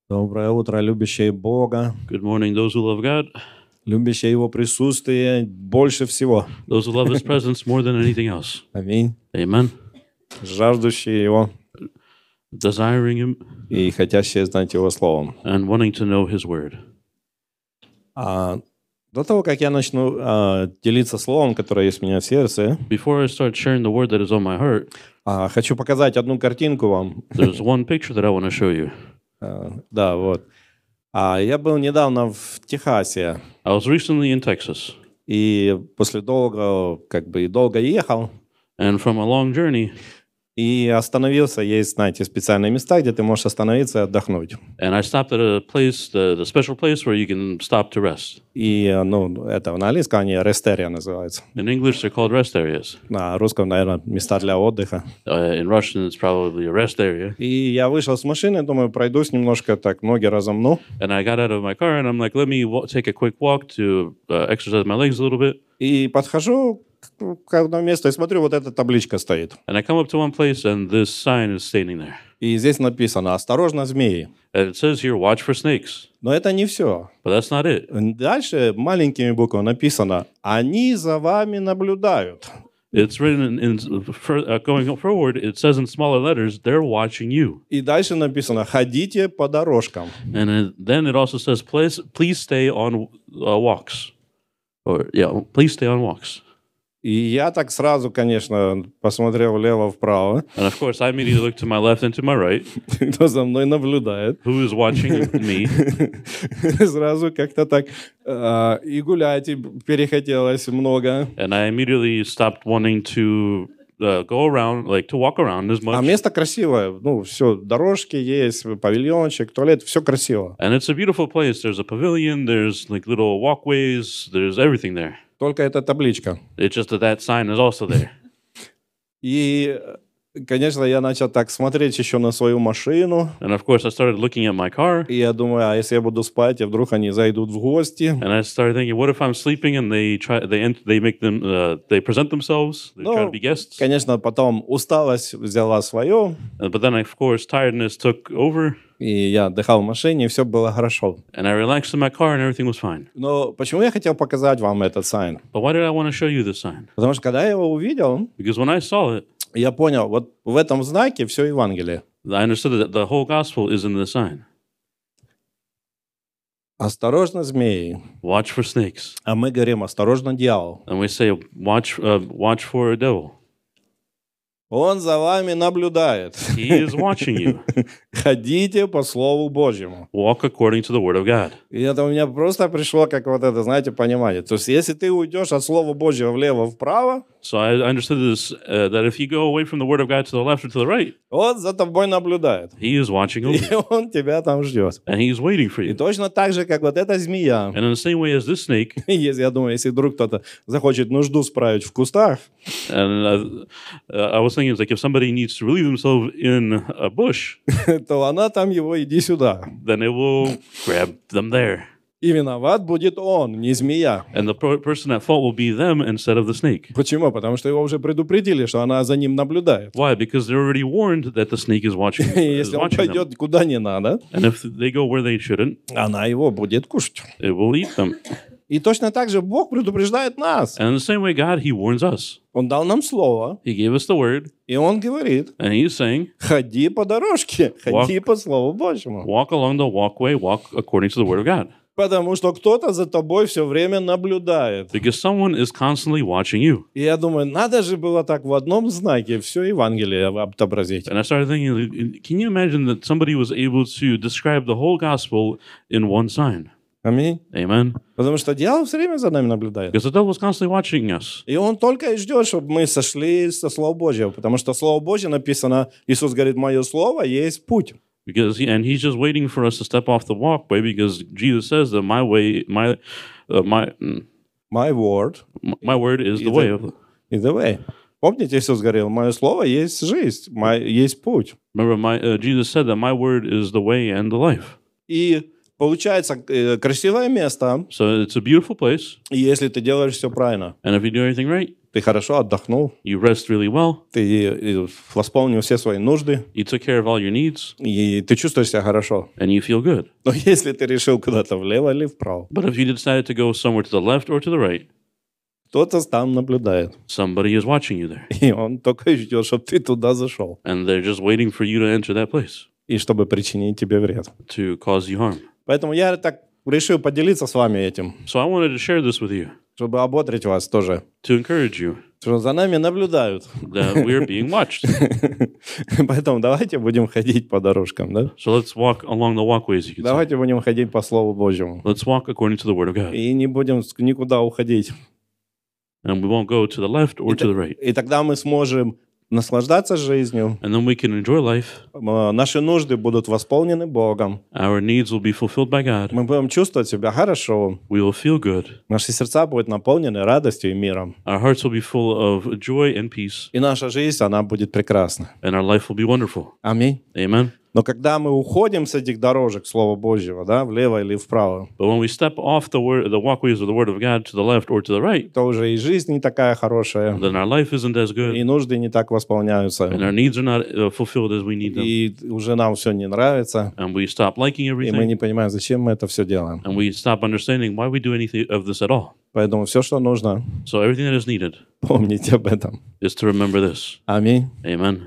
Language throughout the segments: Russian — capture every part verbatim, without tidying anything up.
Доброе утро, любящие Бога, Good morning, those who love God, любящие Его присутствие больше всего. those who love His presence more than anything else. Аминь. Amen. Жаждущие Его Desiring Him и хотящие знать Его Словом. and wanting to know His word. А, до того, как я начну а, делиться Словом, которое есть у меня в сердце, Before I start sharing the word that is on my heart, а, хочу показать одну картинку вам. there's one picture that I want to show you. А, да, вот. А, я был недавно в Техасе, I was recently in Texas, и после долго, как бы, и долго ехал, and from a long journey, и остановился. Есть, знаете, специальные места, где ты можешь остановиться и отдохнуть. and I stopped at a place, the, the special place where you can stop to rest. И, ну, это на английском они рестерия называются. In English, they're called rest areas. На русском, наверное, места для отдыха. Uh, in Russian, it's probably a rest area. И я вышел с машины, думаю, пройдусь немножко так, ноги разомну. And I got out of my car, and I'm like, let me wa- take a quick walk to uh, exercise my legs a little bit. И подхожу к к одному месту и смотрю, вот эта табличка стоит. And I come up to one place, and this sign is standing there. И здесь написано «Осторожно, змеи». And it says here, watch for snakes. Но это не все. But that's not it. Дальше маленькими буквами написано «Они за вами наблюдают». It's written in, in for, uh, going forward, it says in smaller letters, they're watching you. И дальше написано «Ходите по дорожкам». And it, then it also says, please, please stay on uh, walks. Or, yeah, please stay on walks. И я так сразу, конечно, посмотрел влево-вправо, And of course, I immediately look to my left and to my right. кто за мной наблюдает. Who is watching me? Сразу как-то так а, и гулять, и перехотелось много. And I immediately stopped wanting to uh, go around, like to walk around as А much. место красивое, ну, все, дорожки есть, павильончик, туалет, все красиво. And it's a beautiful place. There's a pavilion, there's like little walkways, there's everything there. Только эта табличка. It's just that that sign is also there. И, конечно, я начал так смотреть еще на свою машину, And of course, I started looking at my car, и я думаю, а если я буду спать, и вдруг они зайдут в гости? and I started thinking, what if I'm sleeping and they try, they ent- they make them, uh, they present themselves, they try to Ну, be guests. конечно, потом усталость взяла свое, Uh, but then, of course, tiredness took over, и я отдыхал в машине, и все было хорошо. and I relaxed in my car, and everything was fine. Но почему я хотел показать вам этот сайн? But why did I want to show you this sign? Потому что когда я его увидел, Because when I saw it, я понял, вот в этом знаке все Евангелие. I understood that the whole gospel is in the sign. Осторожно, змеи. Watch for snakes, А мы говорим, осторожно, дьявол. and we say, watch, uh, watch for a devil. Он за вами наблюдает. He is watching you. Ходите по Слову Божьему. Walk according to the word of God. И это у меня просто пришло, как вот это, знаете, понимание. То есть, если ты уйдешь от Слова Божьего влево-вправо, So I understood this, uh, that if you go away from the word of God to the left or to the right, он за тобой наблюдает. he is watching over И you, он тебя там ждет. and he is waiting for И you. точно так же, как вот эта змея. And in the same way as this snake, Если, я думаю, если вдруг кто-то захочет нужду справить в кустах, and uh, uh, I was thinking, it's like if somebody needs to relieve themselves in a bush, то она там его иди сюда. then it will grab them there. И виноват будет он, не змея. And the per- person at fault will be them instead of the snake. Почему? Потому что его уже предупредили, что она за ним наблюдает. Why? Because they're already warned that the snake is watching, И is если он watching them. пойдет куда не надо, And if they go where they shouldn't, она его будет кушать. it will eat them. И точно так же Бог предупреждает нас. And in the same way, God, He warns us. Он дал нам слово, He gave us the word, и он говорит, and He is saying, ходи по дорожке, ходи Walk. по Слову Божьему. walk along the walkway, walk according to the word of God. Потому что кто-то за тобой все время наблюдает. Because someone is constantly watching you. И я думаю, надо же было так в одном знаке все Евангелие отобразить. And I started thinking, can you imagine that somebody was able to describe the whole gospel in one sign? Аминь. Amen. Потому что дьявол все время за нами наблюдает. Because the devil was constantly watching us. И он только и ждет, чтобы мы сошли со Слова Божьего. Потому что Слово Божье написано, Иисус говорит, мое Слово есть путь. Because he, and he's just waiting for us to step off the walkway because Jesus says that my way, my, uh, my, mm, My word my word is the Is way it- of. is the way. Помните, Иисус говорил, мое Слово есть жизнь, мой- есть путь. Remember, my uh, Jesus said that my word is the way and the life. И получается э, красивое место, So it's a beautiful place, и если ты делаешь все правильно. and if you do everything right, ты хорошо отдохнул, you rest really well, ты э, восполнил все свои нужды, you took care of all your needs, и ты чувствуешь себя хорошо. and you feel good. Но если ты решил куда-то влево или вправо, But if you decided to go somewhere to the left or to the right, кто-то там наблюдает, somebody is watching you there, и он только ждет, чтобы ты туда зашел, and they're just waiting for you to enter that place и чтобы причинить тебе вред. to cause you harm. Поэтому я так решил поделиться с вами этим, So I wanted to share this with you, чтобы ободрить вас тоже, to encourage you что за нами наблюдают. that we are being watched. Поэтому давайте будем ходить по дорожкам, да? So let's walk along the walkways, you could say. Давайте будем ходить по Слову Божьему. Let's walk according to the Word of God. И не будем никуда уходить. And we won't go to the left or to the right. И тогда мы сможем наслаждаться жизнью. And then we can enjoy life. М, Наши нужды будут восполнены Богом. Our needs will be fulfilled by God. Мы будем чувствовать себя хорошо. We will feel good. Наши сердца будут наполнены радостью и миром. Our hearts will be full of joy and peace. И наша жизнь, она будет прекрасна. And our life will be wonderful. Аминь. Amen. Но когда мы уходим с этих дорожек Слова Божьего, да, влево или вправо, But when we step off the word, the walkways of the Word of God to the left or to the right, то уже и жизнь не такая хорошая, then our life isn't as и good, нужды не так восполняются, and our needs are not uh, fulfilled as we need them, и уже нам все не нравится, and we stop liking и мы everything, не понимаем, зачем мы это все делаем. and we stop understanding why we do anything of this at all. Поэтому все, что нужно, So everything that is needed помните об этом. is to remember this. Аминь. Amen.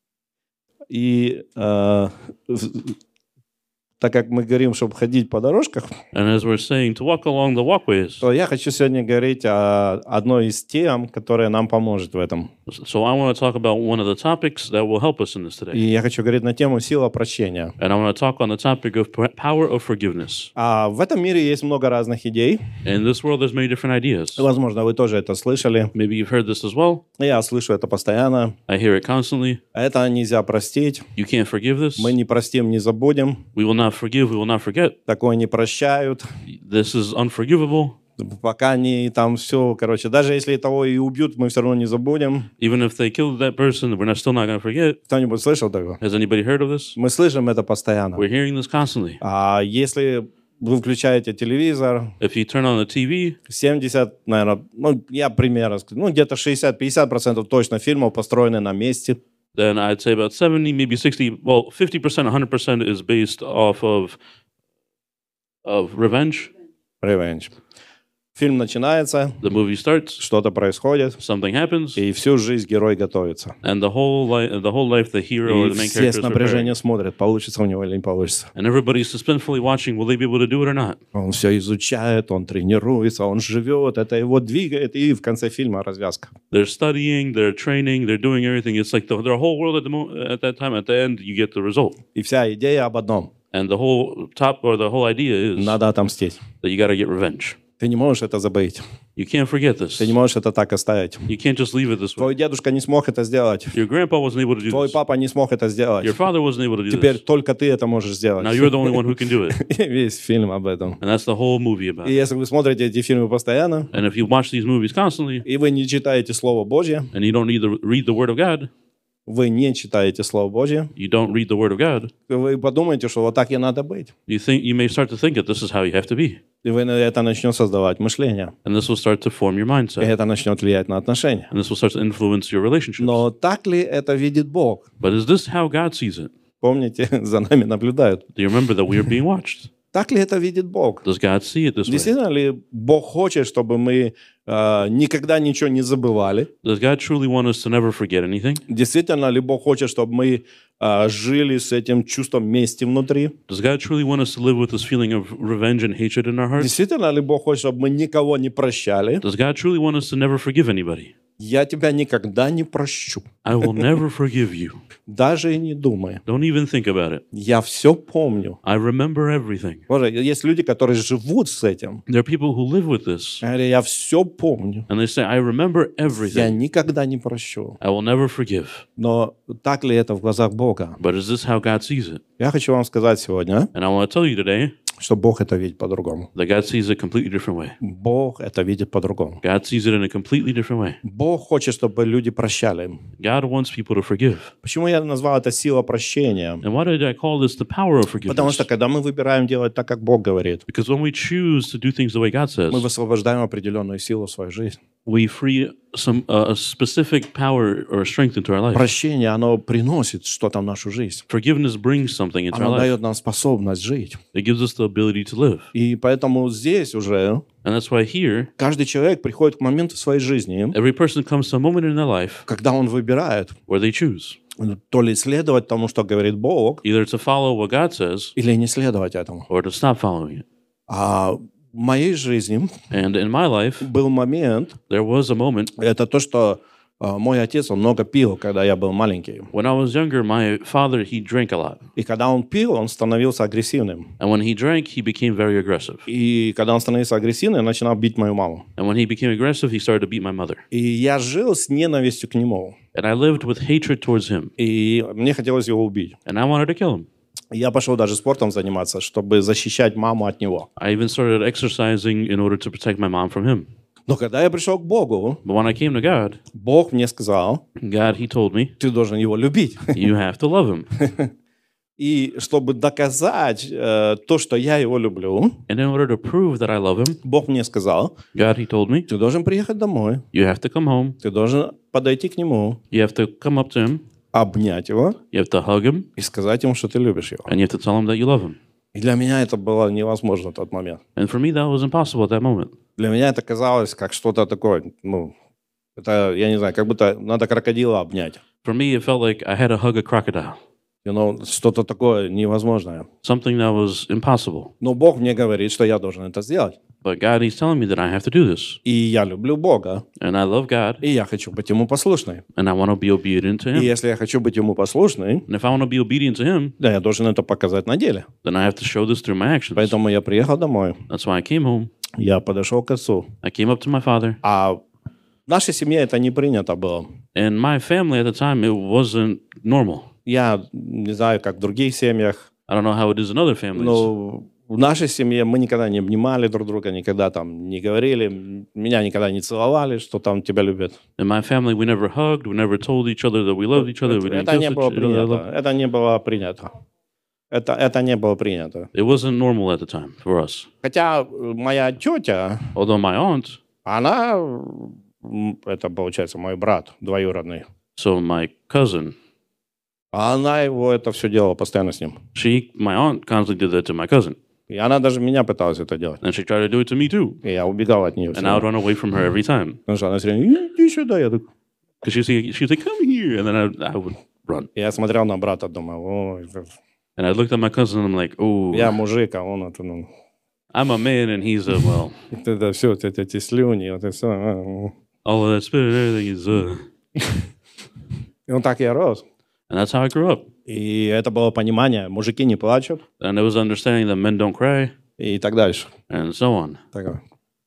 И э, в- так как мы говорим, чтобы ходить по дорожках, And as we're saying, to walk along the walkways. то я хочу сегодня говорить о одной из тем, которая нам поможет в этом. So I want to talk about one of the topics that will help us in this И today. я хочу говорить на тему сила прощения. And I want to talk on the topic of p- power of forgiveness. А в этом мире есть много разных идей. In this world, there's many different ideas. Возможно, вы тоже это слышали. Maybe you've heard this as well. Я слышу это постоянно. I hear it constantly. Это нельзя простить. You can't forgive this. Мы не простим, не забудем. We will not forgive. We will not forget. Такое не прощают. This is unforgivable. Пока не там все, короче, даже если того и убьют, мы все равно не забудем. Even if they killed that person, we're not, still not going to forget. Кто-нибудь слышал такое? Has anybody heard of this? Мы слышим это постоянно. We're hearing this constantly. А если вы включаете телевизор, If you turn on the T V, семьдесят, наверное, ну, я примерно скажу, ну, где-то шестьдесят-пятьдесят процентов точно фильмов построены на месте. then I'd say about seventy, maybe sixty, well, fifty percent, one hundred percent is based off of of revenge. Revenge. Фильм начинается, The movie starts, что-то происходит, something happens, и всю жизнь герой готовится. and the whole life, the whole life, the hero or И the main все character с is preparing. напряжением смотрят, получится у него или не получится. And everybody's suspensefully watching, will they be able to do it or not? Он все изучает, он тренируется, он живет, это его двигает, и в конце фильма развязка. They're studying, they're training, they're doing everything. It's like the, their whole world at the mo- at that time. At the end, you get the result. И вся идея об одном. And the whole top or the whole idea is Надо отомстить. that you got to get revenge. Ты не можешь это забыть. You can't forget this. Ты не можешь это так оставить. You can't just leave it this way. Твой дедушка не смог это сделать. Your grandpa wasn't able to do Твой this. папа не смог это сделать. Your father wasn't able to do Теперь this. только ты это можешь сделать. Now you're the only one who can do it. И весь фильм об этом. And that's the whole movie about И it. если вы смотрите эти фильмы постоянно, And if you watch these movies constantly и вы не читаете Слово Божье, and you don't need to read the Word of God, вы не читаете Слово Божье, you don't read the Word of God, вы подумаете, что вот так и надо быть. you think you may start to think that this is how you have to be. И вы это начнет создавать мышление. And this will start to form your И mindset. это начнет влиять на отношения. And this will start to influence your relationships. Но так ли это видит Бог? But is this how God sees it? Помните, за нами наблюдают. Do you remember that we are being watched? Так ли это видит Бог? Does God see it this way? Действительно ли Бог хочет, чтобы мы э, никогда ничего не забывали? Does God truly want us to never forget anything? Действительно ли Бог хочет, чтобы мы э, жили с этим чувством мести внутри? Does God truly want us to live with this feeling of revenge and hatred in our hearts? Действительно ли Бог хочет, чтобы мы никого не прощали? Does God truly want us to never forgive anybody? Я тебя никогда не прощу. I will never forgive you. Даже и не думай. Don't even think about it. Я все помню. I remember everything. Боже, есть люди, которые живут с этим. There are people who live with this, Говорят, я все помню. and they say, I remember Я everything. никогда не прощу. I will never forgive. Но так ли это в глазах Бога? But is this how God sees it? Я хочу вам сказать сегодня, And I want to tell you today что Бог это видит по-другому. that God sees it a completely different way. Bог это видит по-другому. God sees it in a completely different way. Бог хочет, чтобы люди прощали. God wants people to forgive. Почему я назвал это сила прощения? And why did I call this the power of Потому forgiveness? что когда мы выбираем делать так, как Бог говорит, Because when we choose to do things the way God says, мы высвобождаем определенную силу в свою жизнь. we free some uh, a specific power or strength into our life. Прощение, оно приносит что-то в нашу жизнь. Forgiveness brings something into our Оно life. дает нам способность жить. It gives us the ability to live. И поэтому здесь уже And that's why here, каждый человек приходит к моменту своей жизни, every person comes to a moment in their life когда он выбирает where they choose то ли следовать тому, что говорит Бог, either to follow what God says или не следовать этому. or to stop following it. А в моей жизни And in my life, был момент, there was a moment это то, что а, мой отец, он много пил, когда я был маленький. when I was younger, my father, he drank a lot. И когда он пил, он становился агрессивным. And when he drank, he became very aggressive. И когда он становился агрессивным, я начинал бить мою маму. And when he became aggressive, he started to beat my mother. И я жил с ненавистью к нему. And I lived with hatred towards him. И мне хотелось его убить. And I wanted to kill him. Я пошел даже спортом заниматься, чтобы защищать маму от него. I even started exercising in order to protect my mom from him. Но когда я пришел к Богу, But when I came to God, Бог мне сказал, God, he told me, ты должен его любить. you have to love him. И чтобы доказать э, то, что я его люблю, And in order to prove that I love him, Бог мне сказал, God, he told me, ты должен приехать домой, you have to come home. ты должен подойти к нему, You have to come up to him. обнять его You have to hug him. и сказать ему, что ты любишь его. And you have to tell him that you love him. И для меня это было невозможно в тот момент. And for me, that was impossible at that moment. Для меня это казалось как что-то такое, ну, это, я не знаю, как будто надо крокодила обнять. For me, it felt like I had to hug a crocodile. You know, что-то такое невозможное. Something that was impossible. Но Бог мне говорит, что я должен это сделать. But God, he's telling me that I have to do this. И я люблю Бога, And I love God. и я хочу быть Ему послушной. And I want to be obedient to И him. если я хочу быть Ему послушной, And if I want to be obedient to him, да, я должен это показать на деле. then I have to show this through my actions. Поэтому я приехал домой, That's why I came home. я подошел к отцу. I came up to my father. А в нашей семье это не принято было. In my family at the time, it wasn't normal. Я не знаю, как в других семьях, I don't know how it is in other families. но в нашей семье мы никогда не обнимали друг друга, никогда там не говорили, меня никогда не целовали, что там тебя любят. In my family, we never hugged. We never told each other that we loved each other. We didn't Это kiss не было each other. принято. Это не было принято. Это, это не было принято. It wasn't normal at the time for us. Хотя моя тетя, Although my aunt, она, м, это получается мой брат двоюродный, so my cousin, а она его это все делала постоянно с ним. she, my aunt constantly did that to my cousin. И она даже меня пыталась это делать. And she tried to do it to me too. И я убегал от нее. And I would run away from her every time. Потому что она все время, иди сюда. Я, такой... Because she was like, she was like, come here. And then I, I would run. я смотрел на брата, думаю, ой, And I looked at my cousin and I'm like, oh, я мужик, а он это, ну... I'm a man and he's a, well, Это все, эти, эти слюни, вот это все. all of that spit and everything is, uh... И он так и рос. And that's how I grew up. И это было понимание, мужики не плачут And there was understanding that men don't cry и так дальше. and so on. Такое.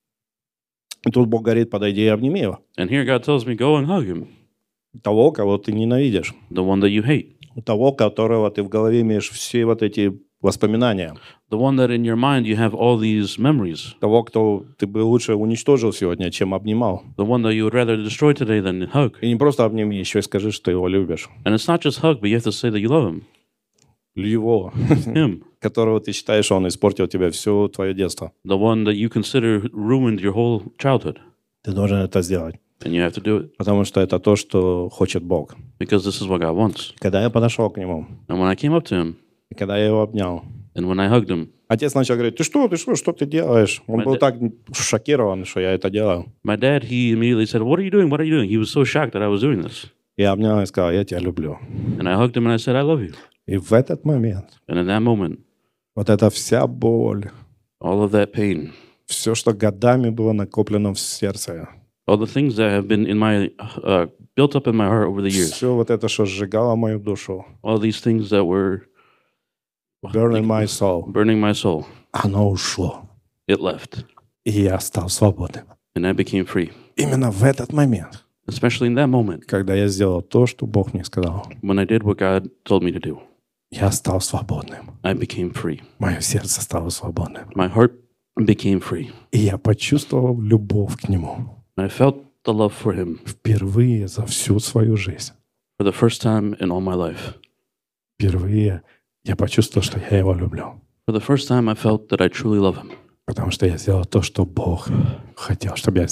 И тут Бог говорит, подойди и обними его. And here God tells me, go and hug him, Того, кого ты ненавидишь. the one that you hate, Того, которого ты в голове имеешь все вот эти воспоминания. the one that in your mind you have all these memories, Того, кто ты бы лучше уничтожил сегодня, чем обнимал. the one that you would rather destroy today than hug. И не просто обними, еще и скажи, что ты его любишь. And it's not just hug, but you have to say that you love him, Его, him, которого ты считаешь, он испортил тебе все твое детство. the one that you consider ruined your whole childhood. Ты должен это сделать. And you have to do it Потому что это то, что хочет Бог. because this is what God wants. Когда я подошел к нему, And when I came up to him и когда я его обнял, and when I hugged him, отец начал говорить, ты что, ты что, что ты делаешь? Он My был dad- так шокирован, что я это делал. my dad, he immediately said, what are you doing? What are you doing? He was so shocked that I was doing this. Я обнял и сказал, я тебя люблю. And I hugged him and I said, I love you. И в этот момент And in that moment, вот эта вся боль, all of that pain, все, что годами было накоплено в сердце, all the things that have been in my, uh, built up in my heart over the years, все вот это, что сжигало мою душу, all these things that were burning my soul, burning my soul, оно ушло. it left. И я стал свободным. And I became free. Именно в этот момент, Especially in that moment, когда я сделал то, что Бог мне сказал, when I did what God told me to do, я стал свободным. I became free. Мое сердце стало свободным. My heart became free. И я почувствовал любовь к Нему. I felt the love for him Впервые за всю свою жизнь. for the first time in all my life. Впервые я почувствовал, что я Его люблю. For the first time, I felt that I truly love him Потому что я сделал то, что Бог хотел, чтобы я сделал.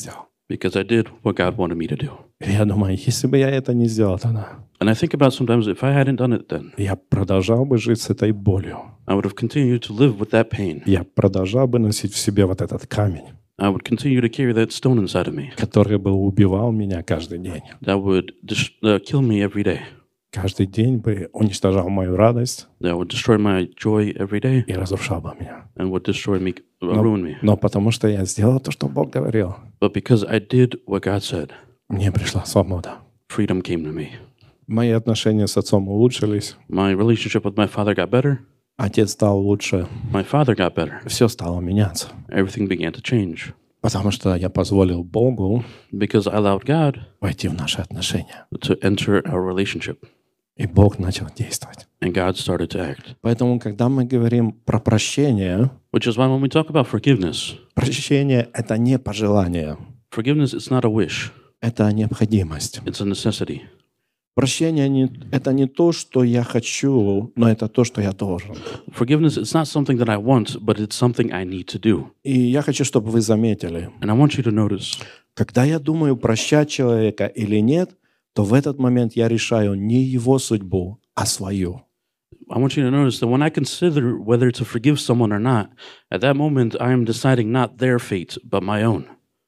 because I did what God wanted me to do. И я думаю, если бы я это не сделал тогда, And I think about sometimes if I hadn't done it then, я продолжал бы жить с этой болью. I would have continued to live with that pain. Я продолжал бы носить в себе вот этот камень, I would continue to carry that stone inside of me который бы убивал меня каждый день. that would dis- uh, kill me every day, Каждый день бы уничтожал мою радость that would destroy my joy every day, и разрушал бы меня. and would destroy me, uh, Но, ruin me. но потому что я сделал то, что Бог говорил, But because I did what God said, мне пришла свобода. freedom came to me. Мои отношения с отцом улучшились, My relationship with my father got better. отец стал лучше, My father got better. все стало меняться. Everything began to change Потому что я позволил Богу because I allowed God войти в наши отношения. to enter our relationship, И Бог начал действовать. and God started to act. Поэтому, когда мы говорим про прощение, Which is why when we talk about forgiveness, прощение — это не пожелание, forgiveness is not a wish, это необходимость. it's a necessity. Прощение не, это не то, что я хочу, но это то, что я должен. Forgiveness is not something that I want, but it's something I need to do. И я хочу, чтобы вы заметили, And I want you to notice, когда я думаю, прощать человека или нет, то в этот момент я решаю не его судьбу, а свою. I want you to notice that when I consider whether to forgive someone or not, at that moment I am deciding not their fate, but my own.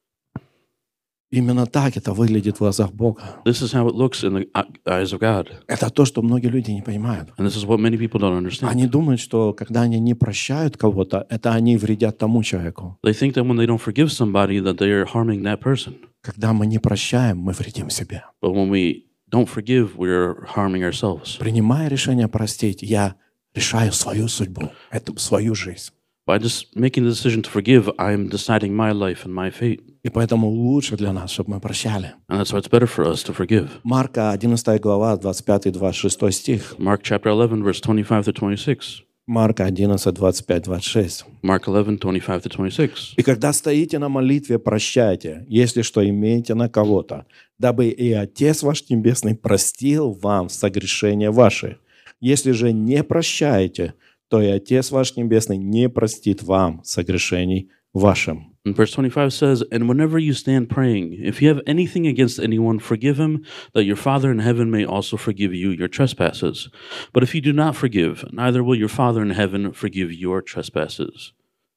Именно так это выглядит в глазах Бога. This is how it looks in the uh, eyes of God. Это то, что многие люди не понимают. And this is what many people don't understand. Они думают, что когда они не прощают кого-то, это они вредят тому человеку. They think that when they don't forgive somebody, that they are harming that person. Когда мы не прощаем, мы вредим себе. But when we don't forgive, we're harming ourselves. Принимая решение простить, я решаю свою судьбу, эту свою жизнь. By just making the decision to forgive, I'm deciding my life and my fate. И поэтому лучше для нас, чтобы мы прощали. And that's why it's better for us to forgive. Марка одиннадцатая глава, двадцать пятый двадцать шестой стих. Mark chapter eleven, verse twenty-five to twenty-six. Марка одиннадцать, двадцать пять двадцать шесть. Mark eleven, twenty-five to twenty-six. «И когда стоите на молитве, прощайте, если что имеете на кого-то, дабы и Отец ваш Небесный простил вам согрешения ваши. Если же не прощаете, то и Отец ваш Небесный не простит вам согрешений вашим». And verse twenty-five says, "And whenever you stand praying, if you have anything against anyone, forgive him, that your Father in heaven may also forgive you your trespasses. But if you do not forgive, neither will your Father in heaven forgive your trespasses."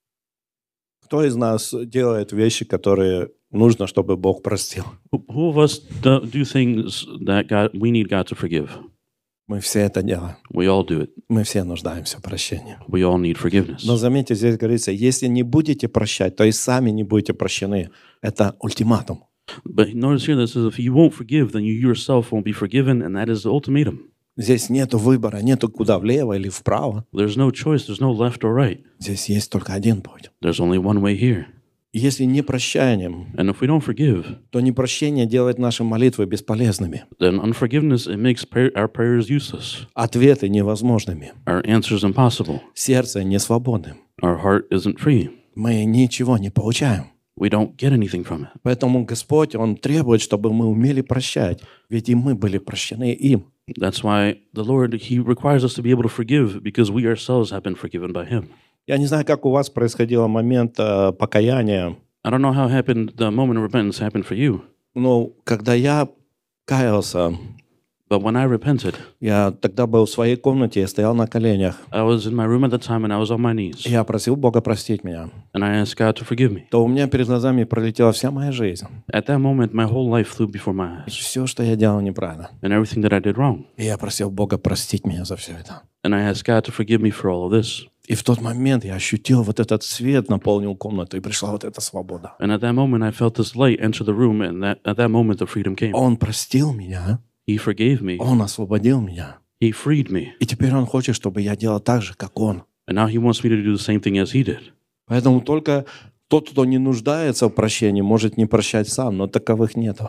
Кто из нас делает вещи, которые нужно, чтобы Бог простил? Who who of us do, do things that God we need God to forgive? Мы все это делаем. We all do it. Мы все нуждаемся в прощении. We all need forgiveness. Но заметьте, здесь говорится, если не будете прощать, то и сами не будете прощены. Это ультиматум. But notice here that it says, if you won't forgive, then you yourself won't be forgiven, and that is the ultimatum. Здесь нету выбора, нету куда влево или вправо. There's no choice. There's no left or right. Здесь есть только один путь. There's only one way here. Если не прощаем, And if we don't forgive, то непрощение делает наши молитвы бесполезными, then unforgiveness, it makes prayer, our prayers useless. ответы невозможными, Our answers impossible. сердце несвободным. Our heart isn't free. Мы ничего не получаем. We don't get anything from it. Поэтому Господь, Он требует, чтобы мы умели прощать, ведь и мы были прощены им. That's why the Lord, He requires us to be able to forgive because we ourselves have been forgiven by Him. Я не знаю, как у вас происходил момент э, покаяния, I don't know how it happened, the moment of repentance happened for you, но когда я каялся, but when I repented, я тогда был в своей комнате, я стоял на коленях, I was in my room at the time and I was on my knees, я просил Бога простить меня, and I asked God to forgive me. то у меня перед глазами пролетела вся моя жизнь. At that moment, my whole life flew before my eyes, Все, что я делал неправильно. and everything that I did wrong. И я просил Бога простить меня за все это. And I asked God to forgive me for all of this. И в тот момент я ощутил вот этот свет, наполнил комнату, и пришла вот эта свобода. And at that moment, I felt this light enter the room, and that, at that moment, the freedom came. Он простил меня, He forgave me. Он освободил меня. He freed me. И теперь Он хочет, чтобы я делал так же, как Он. And now He wants me to do the same thing as He did. Поэтому только тот, кто не нуждается в прощении, может не прощать сам, но таковых нету.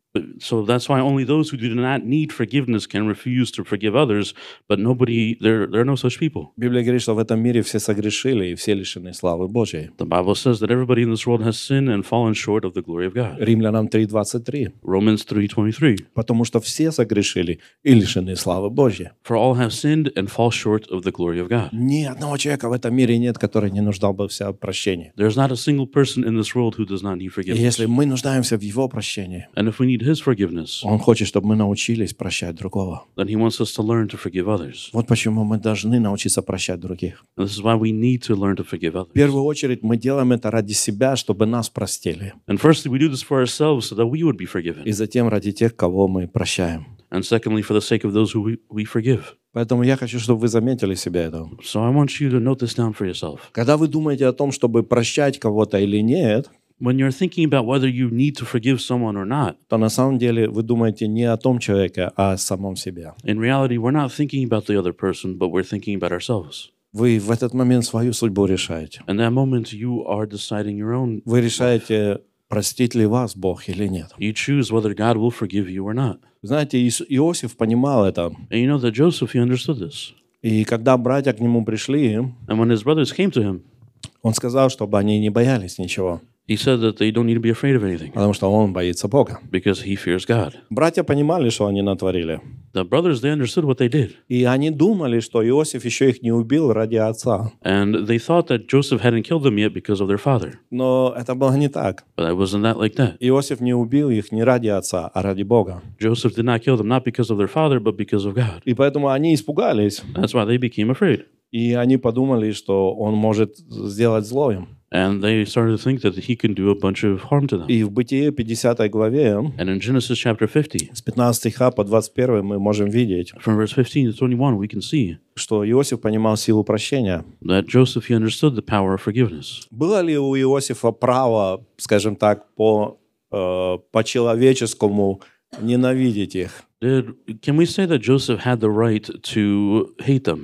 But- So that's why only those who do not need forgiveness can refuse to forgive others, but nobody, there, there are no such people. Библия говорит, что в этом мире все согрешили и все лишены славы Божьей. The Bible says that everybody in this world has sinned and fallen short of the glory of God. Римлянам три двадцать три. Romans three twenty-three. Потому что все согрешили и лишены славы Божьей. For all have sinned and fall short of the glory of God. Ни одного человека в этом мире нет, который не нуждался в прощении. There's not a single person in this world who does not need И forgiveness. если мы нуждаемся в Его прощении, And if we need His forgiveness, Он хочет, чтобы мы научились прощать другого. then He wants us to learn to forgive others. Вот почему мы должны научиться прощать других. And this is why we need to learn to forgive В others. первую очередь мы делаем это ради себя, чтобы нас простили. And firstly, we do this for ourselves so that we would be И forgiven. затем ради тех, кого мы прощаем. And secondly, for the sake of those who we, we forgive. Поэтому я хочу, чтобы вы заметили себя это. So I want you to note this down for yourself. Когда вы думаете о том, чтобы прощать кого-то или нет, When you're thinking about whether you need to forgive someone or not, то на самом деле вы думаете не о том человеке, а о самом себе. in reality, we're not thinking about the other person, but we're thinking about ourselves. Вы в этот момент свою судьбу решаете. In that moment, you are deciding your own. Вы решаете, простит ли вас Бог или нет. You choose whether God will forgive you or not. Знаете, Ис- Иосиф понимал это. And you know that Joseph, he understood this. И когда братья к нему пришли, And when his brothers came to him, он сказал, чтобы они не боялись ничего, he said that they don't need to be afraid of anything потому что он боится Бога. because he fears God. Братья понимали, что они натворили. The brothers, they understood what they did. И они думали, что Иосиф еще их не убил ради отца. And they thought that Joseph hadn't killed them yet because of their father. Но это было не так. But it wasn't that like that. Иосиф не убил их не ради отца, а ради Бога. Joseph did not kill them not because of their father, but because of God. И поэтому они испугались. That's why they became afraid. И они подумали, что он может сделать зло им. And they started to think that he can do a bunch of harm to them. И в Бытие пятидесятой главе And in Genesis chapter fifty, с пятнадцатого стиха по двадцать первый мы можем видеть, from verse fifteen to twenty-one, we can see что Иосиф понимал силу прощения. that Joseph, he understood the power of forgiveness. Было ли у Иосифа право, скажем так, по, э, по-человеческому ненавидеть их? Did, can we say that Joseph had the right to hate them?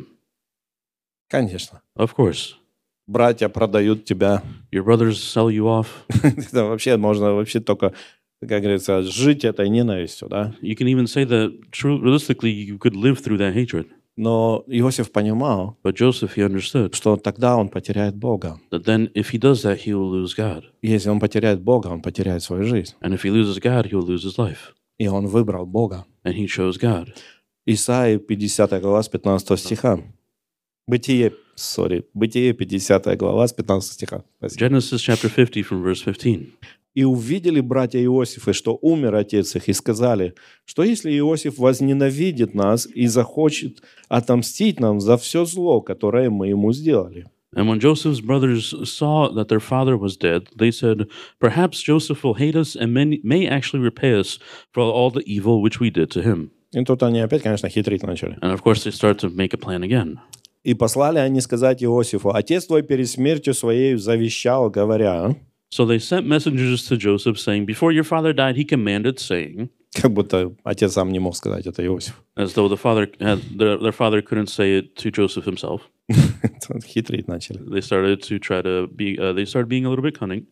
Конечно. Of course. Братья продают тебя. Your brothers sell you off. Это вообще можно вообще только, как говорится, жить этой ненавистью, да? You can even say that true, realistically, you could live through that hatred. Но Иосиф понимал, But Joseph, he understood что тогда он потеряет Бога. that then if he does that, he will lose God. Если он потеряет Бога, он потеряет свою жизнь. And if he loses God, he will lose his life. И он выбрал Бога. And he chose God. Исаия пятидесятая глава с пятнадцатого стиха. Бытие, сори, Бытие пятидесятая глава с пятнадцатого стиха. Спасибо. Genesis chapter fifty from verse fifteen. «И увидели братья Иосифа, что умер отец их, и сказали, что если Иосиф возненавидит нас и захочет отомстить нам за все зло, которое мы ему сделали». And when Joseph's brothers saw that their father was dead, they said, "Perhaps Joseph will hate us and may, may actually repay us for all the evil which we did to him." И тут они опять, конечно, хитрить начали. And of course, they start to make a plan again. «И послали они сказать Иосифу, отец твой перед смертью своей завещал, говоря...» So they sent messengers to Joseph, saying, "Before your father died, he commanded, saying," Как будто отец сам не мог сказать это Иосиф. as though the father had, their, their father couldn't say it to Joseph himself. Хитрить начали. They started to try to be. Uh, they started being a little bit cunning.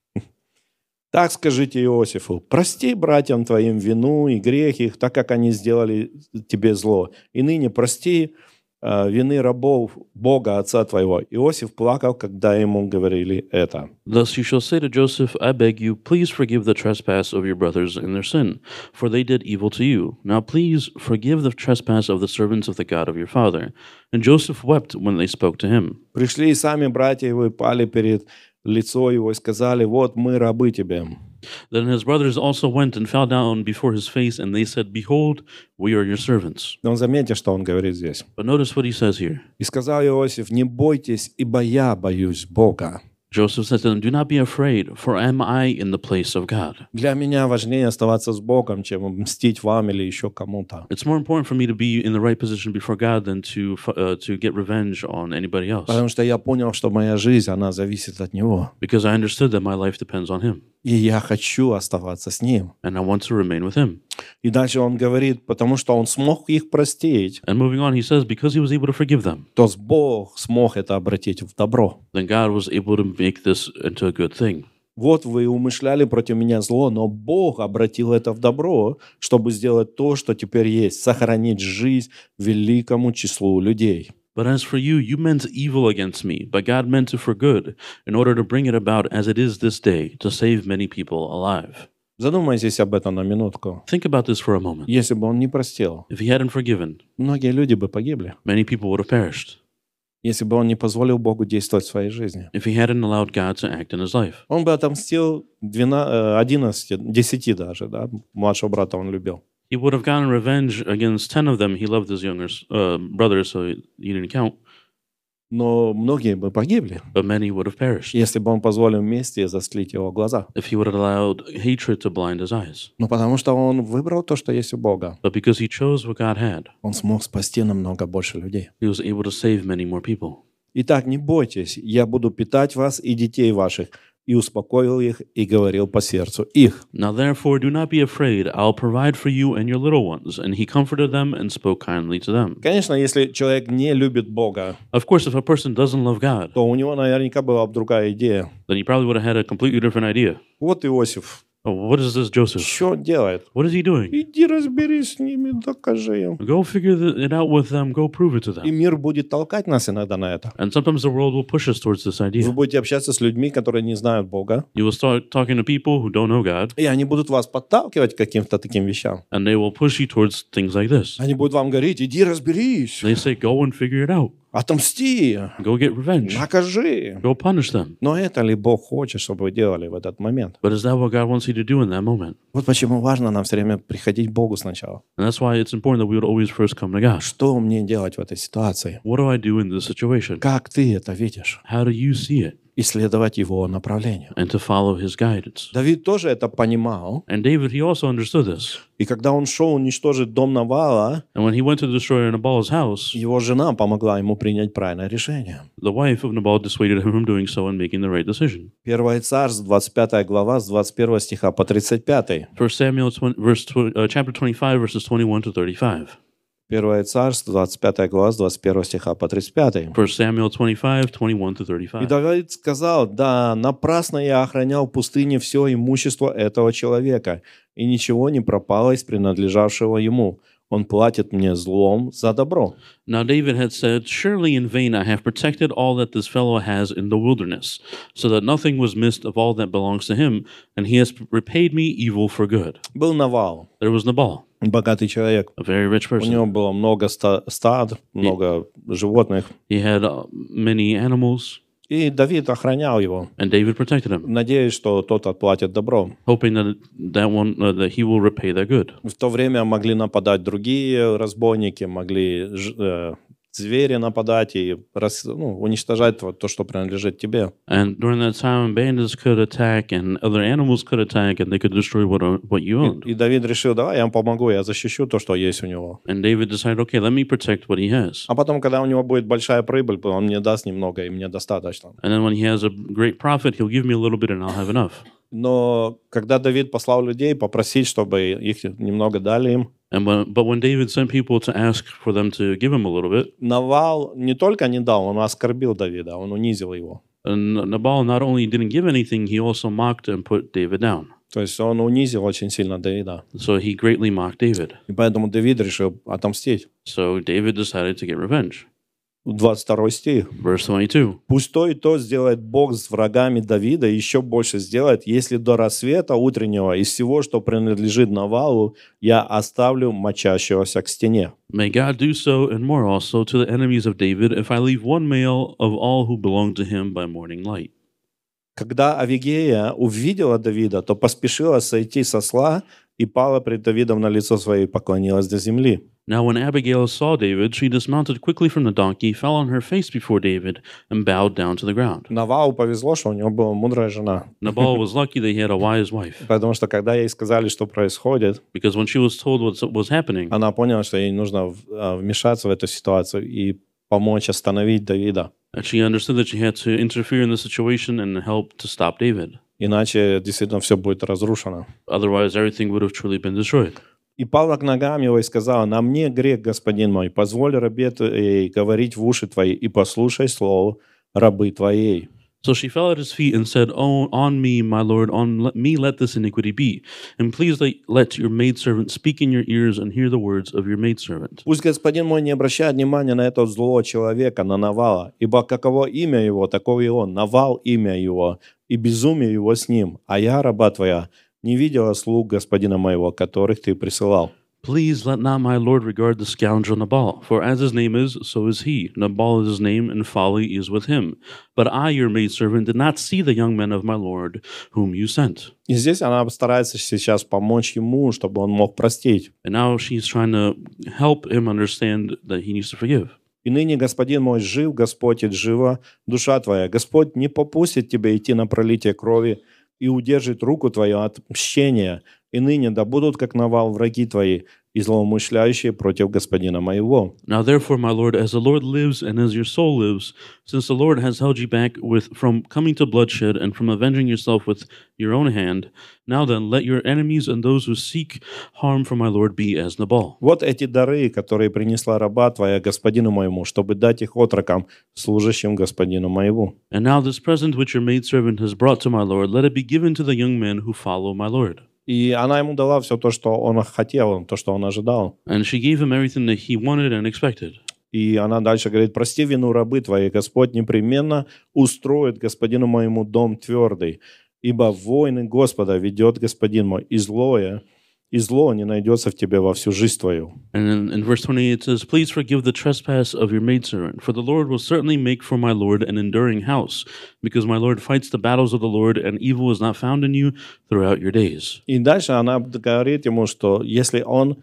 Так скажите Иосифу, прости братьям твоим вину и грех их, так как они сделали тебе зло. И ныне прости э, вины рабов Бога, отца твоего. Иосиф плакал, когда ему говорили это. Thus you shall say to Joseph, I beg you, please forgive the trespass of your brothers in their sin, for they did evil to you. Now please forgive the trespass of the servants of the God of your father. And Joseph wept when they spoke to him. Пришли и сами братья его и пали перед лицо его и сказали, вот мы рабы тебе. Then his brothers also went and fell down before his face, and they said, Behold, we are your servants. Но заметьте, что он говорит здесь. But notice what he says here. И сказал Иосиф, не бойтесь, ибо я боюсь Бога. Joseph said to them, Do not be afraid, for am I in the place of God? Для меня важнее оставаться с Богом, чем мстить вам или еще кому-то. It's more important for me to be in the right position before God than to uh, to get revenge on anybody else. Потому что я понял, что моя жизнь, она зависит от Него. Because I understood that my life depends on Him, И я хочу оставаться с Ним. and I want to remain with Him. И дальше он говорит, потому что он смог их простить, And moving on, he says, because he was able to forgive them, то Бог смог это обратить в добро. then God was able to make this into a good thing. Вот вы умышляли против меня зло, но Бог обратил это в добро, чтобы сделать то, что теперь есть, сохранить жизнь великому числу людей. But as for you, you meant evil against me, but God meant it for good, in order to bring it about as it is this day, to save many people alive. Задумайтесь об этом на минутку. Think about this for a moment. Если бы он не простил, If he hadn't forgiven, многие люди бы погибли. many people would have perished. Если бы он не позволил Богу действовать в своей жизни. If he hadn't allowed God to act in his life, Он бы отомстил двенадцати, одиннадцати, десяти даже, да? Младшего брата он любил. he would have gotten revenge against ten of them. He loved his younger uh, brothers, so he didn't count. Но многие бы погибли, But many would have perished если бы он позволил мести застлить его глаза. if he would have allowed hatred to blind his eyes. Ну, потому что он выбрал то, что есть у Бога. But because he chose what God had, Он смог спасти намного больше людей. he was able to save many more people. Итак, не бойтесь, я буду питать вас и детей ваших. И успокоил их, и говорил по сердцу их. Now therefore do not be afraid, I'll provide for you and your little ones. And he comforted them and spoke kindly to them. Конечно, если человек не любит Бога, Of course, if a person doesn't love God, то у него наверняка была бы другая идея. then he probably would have had a completely different idea. Вот Иосиф. Oh, what is this Joseph? Что он делает? What is he doing? Иди разберись с ними, докажи им. Go figure the- it out with them, go prove it to И them. мир будет толкать нас иногда на это. And sometimes the world will push us towards this Вы idea. будете общаться с людьми, которые не знают Бога, You will start talking to people who don't know God, и они будут вас подталкивать к каким-то таким вещам. and they will push you towards things like this. Они будут вам говорить, иди разберись, They say, go and figure it out. отомсти, Go get revenge. накажи. Go punish them. Но это ли Бог хочет, чтобы вы делали в этот момент? But is that what God wants you to do in that moment? Вот почему важно нам все время приходить к Богу сначала. And that's why it's important that we would always first come to God. Что мне делать в этой ситуации? What do I do in this situation? Как ты это видишь? How do you see it? Исследовать его направление. And to follow his guidance. Давид тоже это понимал. And David, he also understood this. И когда он шел уничтожить дом Навала, And when he went to destroy Nabal's house, его жена помогла ему принять правильное решение. the wife of Nabal dissuaded him from doing so and making the right decision. Первое Царств, двадцать пятая глава, с двадцать первого стиха по тридцать пятый. First Samuel, twenty, verse tw- uh, chapter twenty-five, verses twenty-one to thirty-five. Первое Царств, двадцать пятая глава, с двадцать первого стиха по тридцать пятый. First Samuel twenty-five, twenty-one to И thirty-five. Давид сказал, да, напрасно я охранял в пустыне все имущество этого человека, и ничего не пропало из принадлежавшего ему. Он платит мне злом за добро. Now David had said, surely in vain I have protected all that this fellow has in the wilderness, so that nothing was missed of all that belongs to him, and he has repaid me evil for good. Был Навал, There was Nabal, богатый человек. a very rich У person. него было много ста- стад, много животных. He had uh, many animals, И Давид охранял его, and David protected him, надеясь, что тот отплатит добром. hoping that that one uh, that he will repay that good. В то время могли нападать другие разбойники, могли ж- э, звери нападать и рас- ну, уничтожать то, то, что принадлежит тебе. And during that time, bandits could attack, and other animals could attack, and they could destroy what uh, what you owned. И, и Давид решил, давай я ему помогу, я защищу то, что есть у него. And David decided, okay, let me protect what he has. А потом, когда у него будет большая прибыль, он мне даст немного, и мне достаточно. And then when he has a great profit, he'll give me a little bit, and I'll have enough. Но когда Давид послал людей попросить, чтобы их немного дали им, And when, but when David sent people to ask for them to give him a little bit, Навал не только не дал, он оскорбил Давида, он унизил его. and Nabal not only didn't give anything, he also mocked and put David down. То есть он унизил очень сильно Давида. So he greatly mocked David. И поэтому Давид решил отомстить. So David decided to get revenge. двадцать второй стих. Verse twenty-two. «Пусть то и то сделает Бог с врагами Давида, и еще больше сделает, если до рассвета утреннего из всего, что принадлежит Навалу, я оставлю мочащегося к стене». May God do so and more also to the enemies of David if I leave one male of all who belong to him by morning light. Когда Авигея увидела Давида, то поспешила сойти со сла и пала пред Давидом на лицо свое и поклонилась до земли. Now when Abigail saw David, she dismounted quickly from the donkey, fell on her face before David, and bowed down to the ground. Навалу повезло, что у него была мудрая жена. Nabal was lucky that he had a wise wife, Потому что когда ей сказали, что происходит, because when she was told what was happening, она поняла, что ей нужно в- а, вмешаться в эту ситуацию и помочь остановить Давида. and she understood that she had to interfere in the situation and help to stop David. Иначе действительно все будет разрушено. Otherwise, everything would have truly been destroyed. И пала к ногам его и сказала: «На мне грех, господин мой, позволь рабе твоей говорить в уши твои, и послушай слово рабы твоей». So she fell at his feet and said, "Oh, on me, my lord, on le- me let this iniquity be. And please let, let your maidservant speak in your ears and hear the words of your maidservant." Пусть господин мой не обращает внимания на этого злого человека, на Навала, ибо каково имя его, таков и он, Навал имя его, и безумие его с ним, а я, раба твоя, не видела слуг господина моего, которых ты присылал. Please let not my lord regard the scoundrel Nabal, for as his name is, so is he. Nabal is his name, and folly is with him. But I, your maidservant, did not see the young men of my lord, whom you sent. И здесь она старается сейчас помочь ему, чтобы он мог простить. And now she's trying to help him understand that he needs to forgive. И ныне, господин мой, жив Господь, и жива душа твоя. Господь не попустит тебе идти на пролитие крови и удержит руку твою от мщения. И ныне да будут, как Навал, враги твои, и злоумышляющие против господина моего. Now therefore, my lord, as the Lord lives and as your soul lives, since the Lord has held you back with from coming to bloodshed and from avenging yourself with your own hand, now then let your enemies and those who seek harm for my lord be as Nabal. Вот эти дары, которые принесла раба твоя господину моему, чтобы дать их отрокам, служащим господину моему. And now this present which your maidservant has brought to my lord, let it be given to the young men who follow my lord. И она ему дала все то, что он хотел, то, что он ожидал. And she gave him everything that he wanted and expected. И она дальше говорит: прости вину рабы твоей, Господь непременно устроит господину моему дом твердый, ибо войны Господа ведет господин мой, и злое, и зло не найдется в тебе во всю жизнь твою. And in, in verse twenty-eight it says, "Please forgive the trespass of your maidservant, for the Lord will certainly make for my Lord an enduring house, because my Lord fights the battles of the Lord, and evil is not found in you throughout your days." И дальше она говорит ему, что если он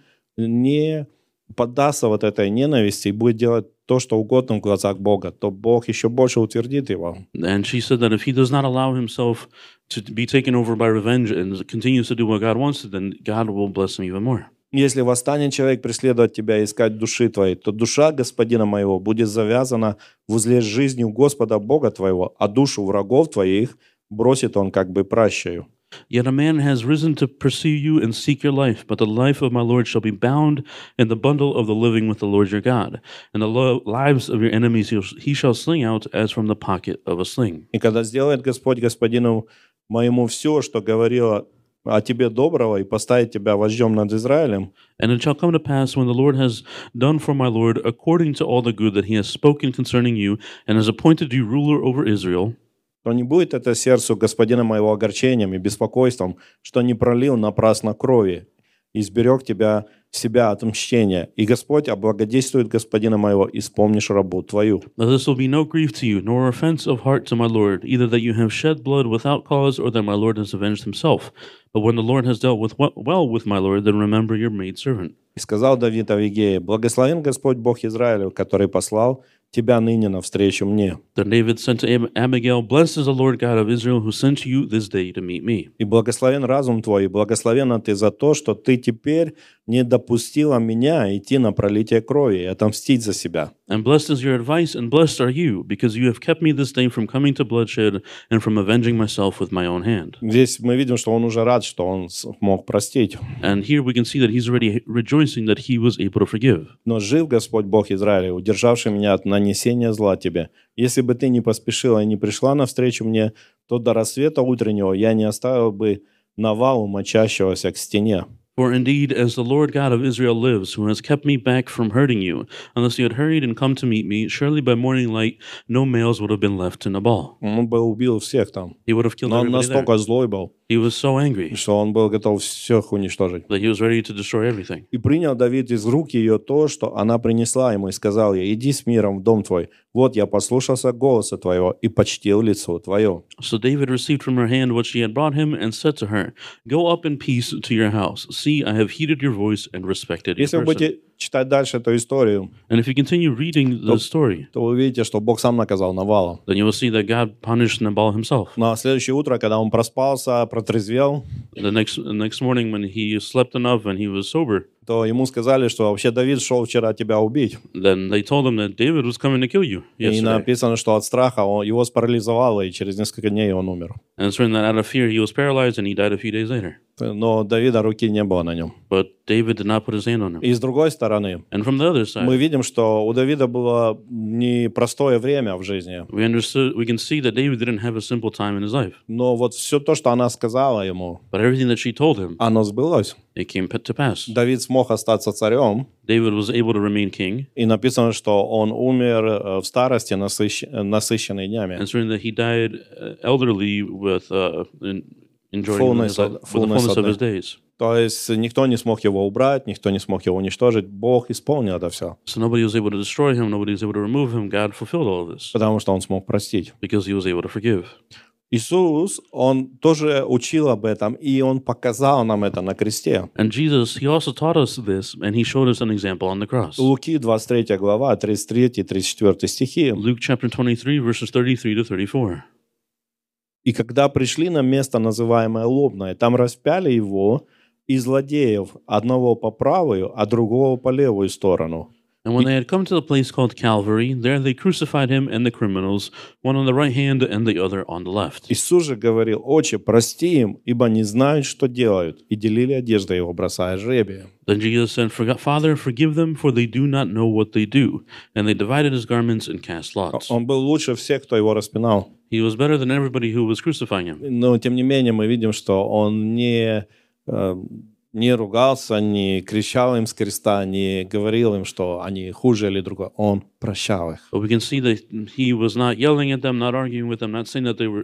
не поддастся вот этой ненависти и будет делать то, что угодно в глазах Бога, то Бог еще больше утвердит его. And she said that if he does not allow himself to be taken over by revenge and continues to do what God wants, then God will bless him even more. Если восстанет человек преследовать тебя и искать души твоей, то душа господина моего будет завязана в узле с жизнью Господа Бога твоего, а душу врагов твоих бросит он как бы пращаю. Yet a man has risen to pursue you and seek your life, but the life of my Lord shall be bound in the bundle of the living with the Lord your God, and the lo- lives of your enemies he shall- he shall sling out as from the pocket of a sling. И когда сделает Господь господину моему все, что говорило о тебе доброго, и поставит тебя вождем над Израилем, And it shall come to pass when the Lord has done for my Lord according to all the good that he has spoken concerning you, and has appointed you ruler over Israel, то не будет это сердцу господина моего огорчением и беспокойством, что не пролил напрасно крови, и сберег тебя себя от мщения. И Господь облагодействует господина моего, и вспомнишь рабу твою. that this will be no grief to you, nor offense of heart to my Lord, either that you have shed blood without cause, or that my Lord has avenged himself. But when the Lord has dealt with we- well with my Lord, then remember your maidservant. И сказал Давид Авигее: благословен Господь Бог Израилев, который послал тебя ныне навстречу мне. Then David said to Ab- Abigail, "Blessed is the Lord God of Israel, who sent you this day to meet me." И благословен разум твой, и благословена ты за то, что ты теперь не допустила меня идти на пролитие крови и отомстить за себя. And blessed is your advice, and blessed are you, because you have kept me this day from coming to bloodshed and from avenging myself with my own hand. Здесь мы видим, что он уже рад, что он смог простить. And here we can see that he's already rejoicing that he was able to forgive. Но жив Господь Бог Израиля, удержавший меня от нанесения зла тебе. Если бы ты не поспешила и не пришла навстречу мне, то до рассвета утреннего я не оставил бы Навалу, мочащегося к стене. For indeed, as the Lord God of Israel lives, who has kept me back from hurting you, unless you had hurried and come to meet me, surely by morning light no males would have been left to Nabal. Он бы убил всех там. He would have killed Но он everybody there. настолько злой был, He was so angry что он был готов всех уничтожить. that he was ready to destroy everything. И принял Давид из рук ее то, что она принесла ему, и сказал ей: иди с миром в дом твой. Вот я послушался голоса твоего и почтил лицо твое. So David received from her hand what she had brought him, and said to her, "Go up in peace to your house. See, I have heeded your voice and respected your Если вы person." будете читать дальше эту историю, And if you continue reading the story, то вы увидите, что Бог сам наказал Навала. then you will see that God punished Nabal himself. На следующее утро, когда он проспался, протрезвел, The next the next morning, when he slept enough and he was sober, то ему сказали, что вообще Давид шел вчера тебя убить. then they told him that David was coming to kill you И yesterday. написано, что от страха он, его спарализовало, и через несколько дней он умер. And it's written that out of fear he was paralyzed and he died a few days later. Но Давида руки не было на нем. But David did not put his hand on him. И с другой стороны, And from the other side, мы видим, что у Давида было непростое время в жизни. we understood, we can see that David didn't have a simple time in his life. Но вот все то, что она сказала ему, But everything that she told him, оно сбылось. it came to pass. Давид смог остаться царем, David was able to remain king. и написано, что он умер э, в старости, насыщ... насыщенный днями. And it's written that he died uh, elderly with uh, in, enjoying Fullness his, of- with the fullness fullness of of his days. То есть никто не смог его убрать, никто не смог его уничтожить. Бог исполнил это все, So nobody was able to destroy him, nobody was able to remove him. God fulfilled all of this потому что он смог простить. because he was able to forgive. Иисус, он тоже учил об этом, и он показал нам это на кресте. And Jesus, he also taught us this, and he showed us an example on the cross. Луки двадцать третья глава, тридцать третий тридцать четвёртый стихи. Luke chapter twenty-three, verses thirty-three to thirty-four. «И когда пришли на место, называемое Лобное, там распяли его и злодеев, одного по правую, а другого по левую сторону». And when they had come to the place called Calvary, there they crucified him and the criminals, one on the right hand and the other on the left. Иисус же говорил: «Отче, прости им, ибо не знают, что делают». И делили одежды его, бросая жребие. Then Jesus said, "Forg- Father, forgive them, for they do not know what they do. And they divided his garments and cast lots. Он был лучше всех, кто его распинал. He was better than everybody who was crucifying him. Но, тем не менее, мы видим, что он не, э, не ругался, не кричал им с креста, не говорил им, что они хуже или другое. Он прощал их. But we can see that he was not yelling at them, not arguing with them, not saying that they were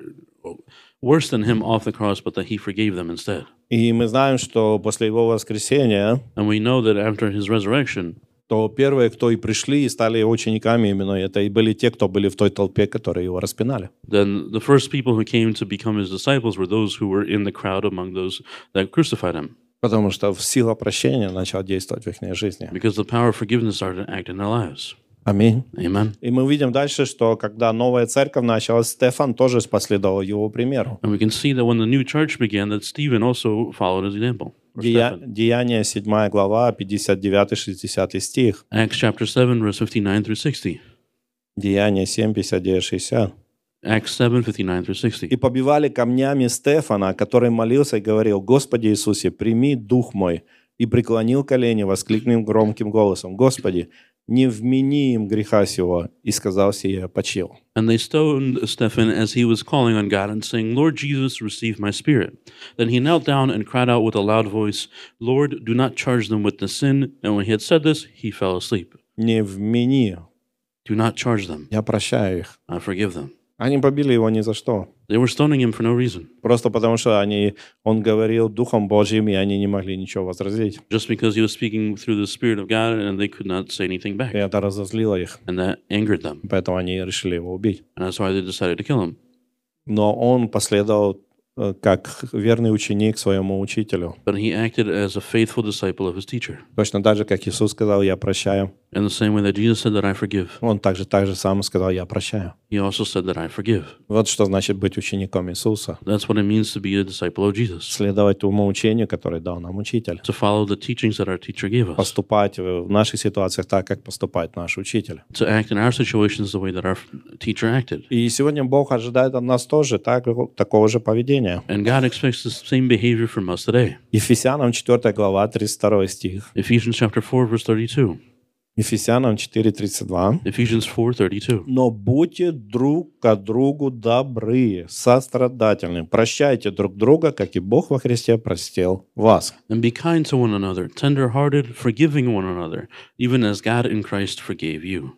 worse than him off the cross, but that he forgave them instead. И мы знаем, что после его воскресения, And we know that after his resurrection, то первые, кто и пришли и стали его учениками, именно это и были те, кто были в той толпе, которые его распинали. then the first people who came to become his disciples were those who were in the crowd among those that crucified him, Потому что сила прощения начала действовать в их жизни. because the power of forgiveness started to act in their lives. Аминь. Amen. И мы видим дальше, что когда новая церковь началась, Стефан тоже последовал его примеру. And we can see that when the new church began, that Stephen also followed his example. or Дея- Stephen. Деяния седьмая глава, пятьдесят девятый шестидесятый стих. Acts chapter seven, verse fifty-nine through sixty. Деяния семь, пятьдесят девять шестьдесят. Acts seven, fifty-nine through sixty. «И побивали камнями Стефана, который молился и говорил: Господи Иисусе, прими дух мой. И преклонил колени, воскликнул громким голосом: Господи, не вмени им греха сего. И сказал сие, почил». And they stoned Stephen as he was calling on God and saying, Lord Jesus, receive my spirit. Then he knelt down and cried out with a loud voice, Lord, do not charge them with the sin. And when he had said this, he fell asleep. Не вмени, Do not charge them. я прощаю их. I forgive them. Они побили его ни за что. They were stoning him for no reason, Просто потому, что они, он говорил Духом Божьим, и они не могли ничего возразить. just because he was speaking through the Spirit of God and they could not say anything И back. это разозлило их. And that angered them. Поэтому они решили его убить. And that's why they decided to kill him. Но он последовал э, как верный ученик своему учителю. But he acted as a faithful disciple of his teacher. Точно так же, как Иисус сказал: «Я прощаю». In the same way that Jesus said that I forgive, Он также так же сам сказал: «Я прощаю». he also said that I forgive. Вот что значит быть учеником Иисуса. That's what it means to be a disciple of Jesus. Следовать тому учению, которое дал нам учитель. To follow the teachings that our teacher gave us. Поступать в наших ситуациях так, как поступает наш учитель. To act in our situations the way that our teacher acted. И сегодня Бог ожидает от нас тоже так, такого же поведения. And God expects the same behavior from us today. Ефесянам четвёртая глава, тридцать второй стих. Ephesians chapter four, verse thirty-two. Ефесянам четыре тридцать два. Ephesians four, thirty-two. «Но будьте друг к другу добры, сострадательны, прощайте друг друга, как и Бог во Христе простил вас». And be kind to one another, tender-hearted, forgiving one another, even as God in Christ forgave you.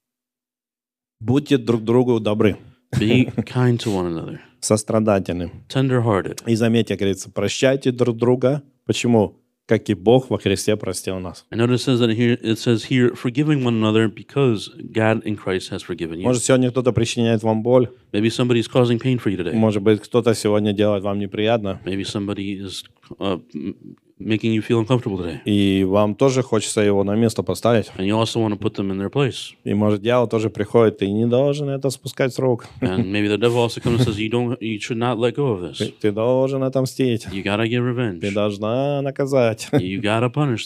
Будьте друг другу добры, Be kind to one another, сострадательны. tender-hearted. И заметьте, говорится, прощайте друг друга. Почему? Как и Бог во Христе простил нас. I notice it says that here it says here forgiving one another because God in Christ has forgiven you. Может, сегодня кто-то причиняет вам боль. Maybe somebody's causing pain for you today. Может быть, кто-то сегодня делает вам неприятно. Maybe somebody is uh, m- making you feel uncomfortable today. И вам тоже хочется его на место поставить. And you also want to put them in their place. И, может, дьявол тоже приходит, ты не должен это спускать с рук. And maybe the devil also comes and says, you don't, you should not let go of this. Ты, ты должен отомстить. You gotta get Ты revenge. должна наказать. You gotta punish them.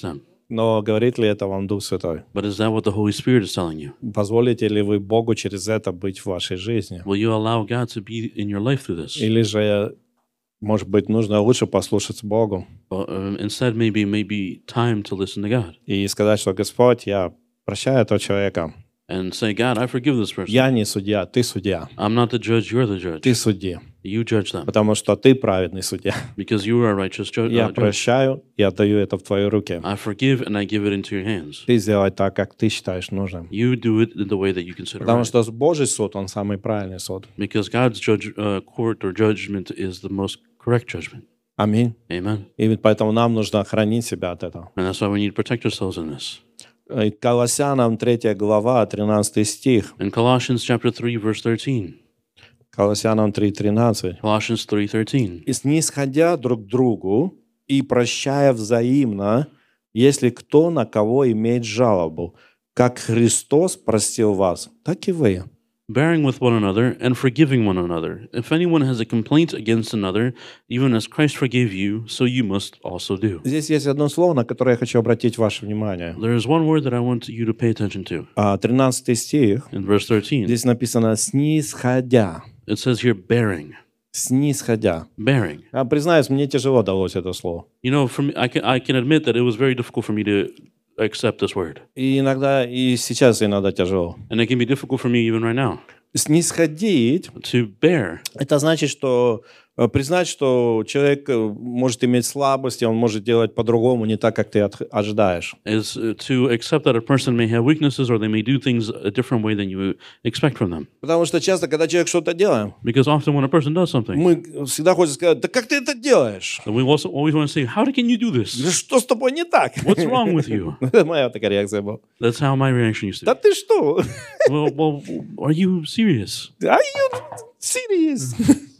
Но говорит ли это вам Дух Святой? But is that what the Holy Spirit is telling you? Позволите ли вы Богу через это быть в вашей жизни? Will you allow God to be in your life through this? Или же, может быть, нужно лучше послушаться Богу Or, uh, instead, maybe maybe time to listen to God и сказать, что Господь, я прощаю этого человека. and say, God, I forgive this person. Я не судья, ты судья. I'm not the judge, you're the judge. Ты суди, You judge them потому что ты праведный судья. because you are a righteous ju- Я uh, judge. прощаю и отдаю это в твои руки. I forgive and I give it into your hands. Ты сделай так, как ты считаешь нужным. You do it in the way that you consider Потому right. что Божий суд, он самый правильный суд. Because God's judge, uh, court or judgment is the most correct judgment. Аминь. Amen. И ведь поэтому нам нужно хранить себя от этого. And that's why we need to protect ourselves in this. И Колоссянам третья глава, тринадцатый стих. In Colossians chapter three, verse thirteen. Колоссянам три тринадцать. Colossians three thirteen. «И снисходя друг к другу и прощая взаимно, если кто на кого имеет жалобу, как Христос простил вас, так и вы». Bearing with one another and forgiving one another. If anyone has a complaint against another, even as Christ forgave you, so you must also do. Здесь есть одно слово, на которое я хочу обратить ваше внимание. There is one word that I want you to pay attention to. А, тринадцатый стих, In verse thirteen, здесь написано «снисходя». it says here, bearing. «Снисходя». Bearing. А, признаюсь, мне тяжело далось это слово. You know, for me, I can, I can admit that it was very difficult for me to accept this word. И иногда, и сейчас иногда тяжело. And it can be difficult for me even right now. Снисходить To bear. – это значит, что э, признать, что человек э, может иметь слабости, он может делать по-другому, не так, как ты от- ожидаешь. Is uh, to accept that a person may have weaknesses or they may do things a different way than you expect from them. Потому что часто, когда человек что-то делает, Because often when a person does something, мы всегда хочем сказать, да как ты это делаешь? we also always want to say, how can you do Да this? что с тобой не так? What's wrong with you? Это моя такая реакция была. That's how my reaction used to Да be. ты что? Well, well, are you serious? Are you serious?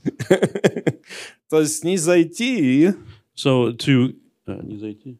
То есть не зайти, So to uh, не зайти.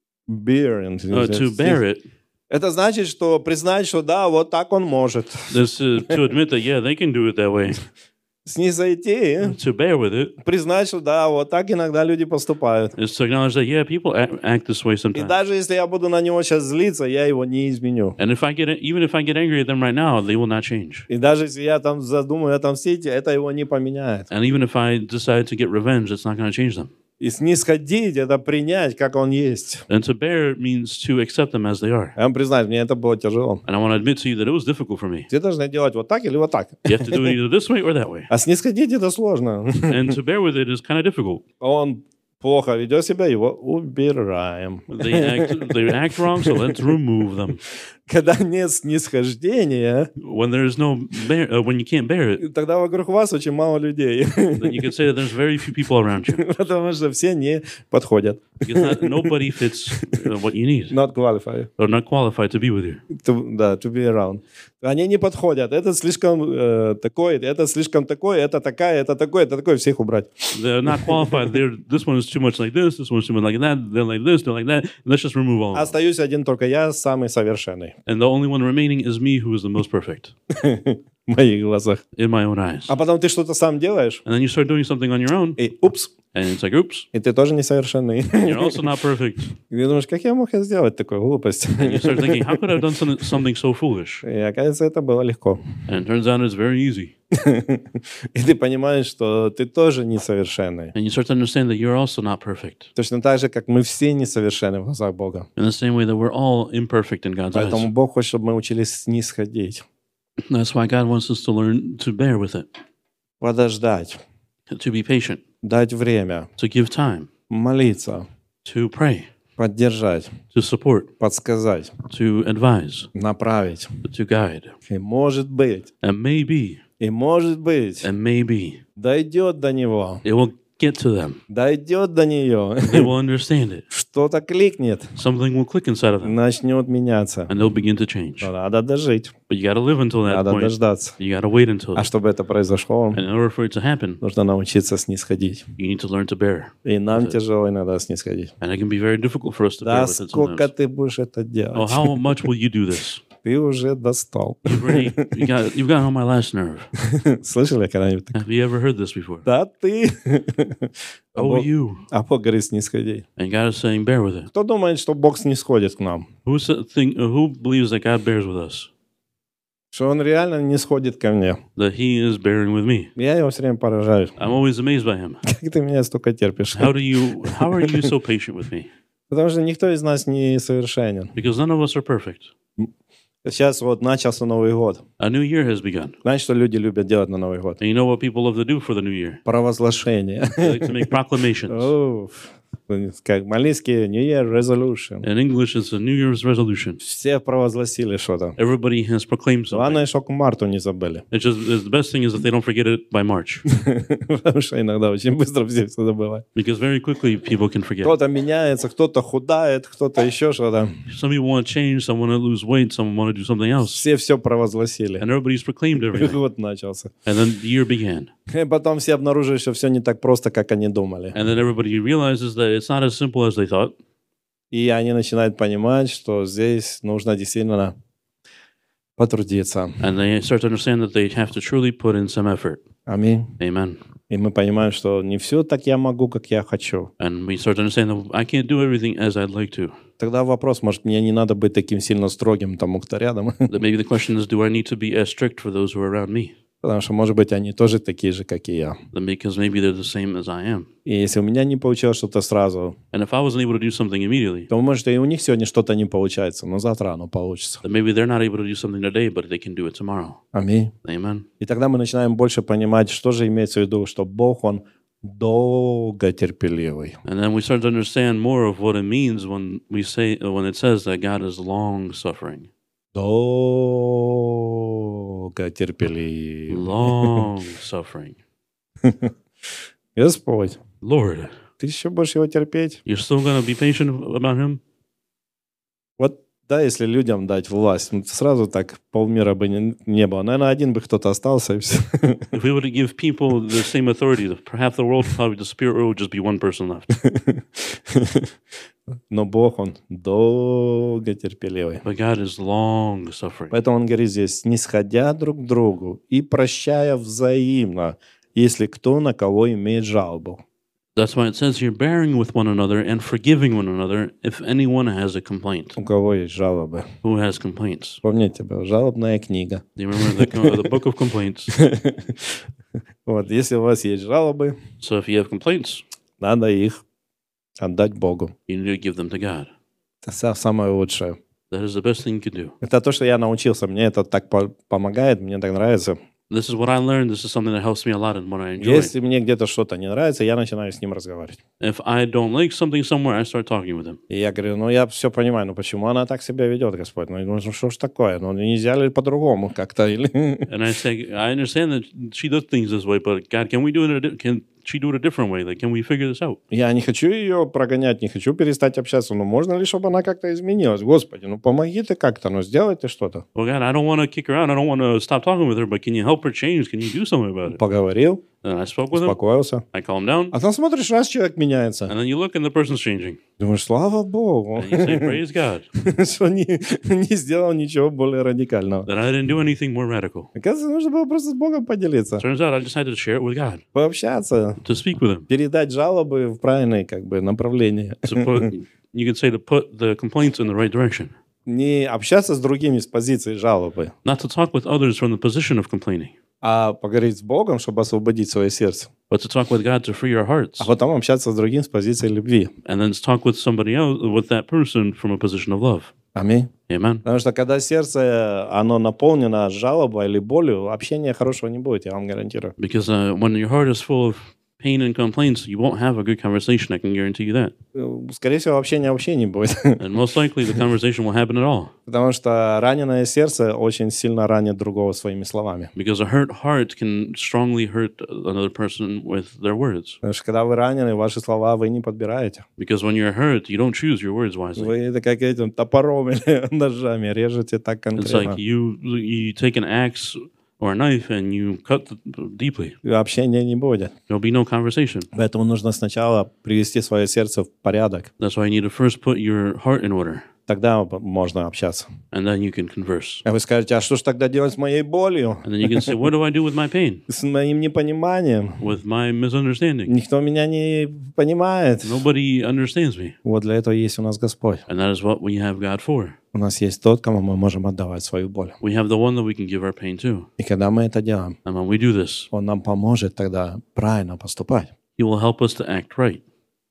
bear, Uh, to bear it это значит, что признать, что да, вот так он может. is uh, to admit that yeah, they can do it that way. Снизойти, To bear with it признать, что да, вот так иногда люди поступают. is to acknowledge that yeah, people act, act this way И sometimes. даже если я буду на него сейчас злиться, я его не изменю. And if I get even if I get angry at them right now, they will not change. И даже если я там задумаю отомстить, это его не поменяет. And even if I decide to get revenge, it's not going to change them. И снисходить – это принять, как он есть. And to bear means to accept them as they are. Я вам признаюсь, мне это было тяжело. And I want to admit to you that it was difficult for me. Ты должен делать вот так или вот так. You have to do it either this way or that way. А снисходить – это сложно. And to bear with it is kind of difficult. Он плохо ведет себя, его убираем. They act, they act wrong, so let's remove them. Когда нет снисхождения, When there is no bear, uh, when you can't bear it, тогда вокруг вас очень мало людей. then you can say that there's very few people around you Потому что все не подходят. because not, nobody fits uh, what you need Not qualified. or not qualified to be with you. To, да, to be around. Они не подходят. Это слишком э, такой, это слишком такой, это такая, это такой, это такой. Всех убрать. They're not qualified. They're this one is too much like this. This one's too much like that. They're like this. They're like that. Let's just remove all of them. Остаюсь один только я, самый совершенный. And the only one remaining is me, who is the most perfect В моих глазах. in my own eyes. А потом ты что-то сам делаешь, And then you start doing something on your own, и упс, and it's like, oops, и ты тоже несовершенный. you're also not perfect. И ты думаешь, как я мог сделать такую глупость? And you start thinking, how could I have done something, something so foolish? И оказывается, это было легко. And it turns out it's very easy. И ты понимаешь, что ты тоже несовершенный. And you start to understand that you're also not perfect. Точно так же, как мы все несовершенны в глазах Бога. In the same way that we're all imperfect in God's eyes. Поэтому Бог хочет, чтобы мы учились снисходить, That's why God wants us to learn to bear with it, подождать, to be patient, дать время, to give time, молиться, to pray, поддержать, to support, подсказать, to advise, направить. to guide. И может быть, And maybe, и может быть, and maybe дойдет до него, it will get to them. дойдет до нее, They will understand it. что-то кликнет, Something will click inside of them, начнет меняться. and they'll begin to change. Но надо дожить, But you got to live until that надо point. дождаться. You got to wait until А it. чтобы это произошло, And in order for it to happen, нужно научиться снисходить. you need to learn to bear. И нам тяжело иногда снисходить. And it can be very difficult for us to bear Да with it сколько sometimes. ты будешь это Oh, делать? how much will you do this? Ты уже достал. You've already you got you've gotten on my last nerve. Слышали когда-нибудь? Have you ever heard this before? Да ты. А Oh, Бог, you. а Бог говорит, снисходи. And God is saying, bear with it. Кто думает, что Бог снисходит к нам? Who s- think uh, who believes that God bears with us? Что Он реально не сходит ко мне? That He is bearing with me. Я его все время поражаю. I'm always amazed by Him. Как ты меня столько терпишь? How do you? How are you so patient with me? Потому что никто из нас не совершенен. Because none of us are perfect. Сейчас вот начался Новый год. A new year has begun. Знаешь, что люди любят делать на Новый год? And you know what people love to do for the new year? Провозглашение. They like to make proclamations. Уф. Как малийский New Year Resolution. In English, it's a New Year's resolution. Все провозгласили что-то. Everybody has proclaimed something. Главное, что к марту не забыли. It's just it's, the best thing is that they don't forget it by March, Потому что иногда очень быстро все все забывают. because very quickly people can forget. Кто-то меняется, кто-то худает, кто-то еще что-то. Some people want to change, some want to lose weight, some want to do something else, Все все провозгласили. and everybody's proclaimed everything. Год начался. And then the year began, И потом все обнаружили, что все не так просто, как они думали. and then everybody realizes that it's not as simple as they thought, И они начинают понимать, что здесь нужно действительно потрудиться. and they start to understand that they have to truly put in some effort. Аминь. Amen. И мы понимаем, что не все так я могу, как я хочу. And we start to understand that I can't do everything as I'd like to. Тогда вопрос, может, мне не надо быть таким сильно строгим тому, кто рядом. That maybe the question is, do I need to be as strict for those who are around me? Потому что, может быть, они тоже такие же, как и я. Then because maybe they're the same as I am. И если у меня не получилось что-то сразу, And if I wasn't able to do something immediately, то, может, и у них сегодня что-то не получается, но завтра оно получится. then maybe they're not able to do something today, but they can do it tomorrow. Аминь. Amen. И тогда мы начинаем больше понимать, что же имеется в виду, что Бог, Он долготерпеливый. And then we start to understand more of what it means when we say when it says that God is long suffering. Долготерпеливый. Long suffering. Господь, Lord, ты еще будешь его терпеть? you're still going to be patient about him? Вот, да, если людям дать власть, ну, сразу так полмира бы не, не было. Наверное, один бы кто-то остался, и все. If we were to give people the same authority, half the world would probably disappear, or it would just be one person left. Но Бог, Он долготерпеливый. But God is long suffering. Поэтому Он говорит здесь, снисходя друг к другу и прощая взаимно, если кто на кого имеет жалобу. That's why it says here, bearing with one another and forgiving one another if anyone has a complaint. У кого есть жалобы? Who has complaints? Помните, была жалобная книга. Do you remember the, co- the book of complaints? Вот, если у вас есть жалобы, So if you have complaints, надо их отдать Богу. you need to give them to God. Это са- самое лучшее. That is the best thing you can do. Это то, что я научился. Мне это так по- помогает, мне так нравится. This is what I learned. This is something that helps me a lot and what I enjoy. Если мне где-то что-то не нравится, я начинаю с ним разговаривать. If I don't like something somewhere, I start talking with him. И я говорю, ну я все понимаю, ну почему она так себя ведет, Господь? Ну, ну что ж такое? Ну нельзя ли по-другому как-то? Или... And I say, I understand that she does things this way, but God, can we do it? In a di- can she do it a different way? Like, can we figure this out? Я не хочу ее прогонять, не хочу перестать общаться. Ну можно ли, чтобы она как-то изменилась? Господи, ну помоги ты как-то, ну сделай ты что-то. Well, God, I don't want to kick her out. I don't want to stop talking with her, but can you help her change? Can you do something about it? Поговорил, And I spoke with him. успокоился. I calm down. А там смотришь, раз человек меняется. And then you look and the person's changing. Думаешь, слава Богу, And you say, praise God, что не, не сделал ничего более радикального. that I didn't do anything more radical. Оказывается, нужно было просто с Богом поделиться, Turns out I decided to share it with God, пообщаться, to speak with him. передать жалобы в правильное как бы направление. To put, you could say to put the complaints in the right direction. Не общаться с другими с позиции жалобы, Not to talk with others from the position of complaining, а поговорить с Богом, чтобы освободить свое сердце. but to talk with God to free our hearts. А потом общаться с другим с позиции любви. And then talk with somebody else, with that person from a position of love. Аминь. Amen. Потому что когда сердце, оно наполнено жалобой или болью, общения хорошего не будет, я вам гарантирую. Because uh, when your heart is full of pain and complaints, you won't have a good conversation. I can guarantee you that. Скорее всего, общения вообще не будет. And most likely the conversation will happen at all. Потому что раненое сердце очень сильно ранит другого своими словами. Because a hurt heart can strongly hurt another person with their words. Потому что когда вы ранены, ваши слова вы не подбираете. Because when you're hurt, you don't choose your words wisely. Вы это как этим топором или ножами режете так It's конкретно. like you you take an axe or a knife and you cut the, deeply. И общения не будет. There'll be no conversation. Поэтому нужно сначала привести свое сердце в порядок. That's why you need to first put your heart in order. тогда можно общаться. and then you can converse. А вы скажете, а что ж тогда делать с моей болью, And then you can say, what do I do with my pain, с моим непониманием? with my misunderstanding? Никто меня не понимает. Nobody understands me. Вот для этого есть у нас Господь. And that is what we have God for. У нас есть тот, кому мы можем отдавать свою боль. We have the one that we can give our pain to. И когда мы это делаем, And when we do this, Он нам поможет тогда правильно поступать. He will help us to act right.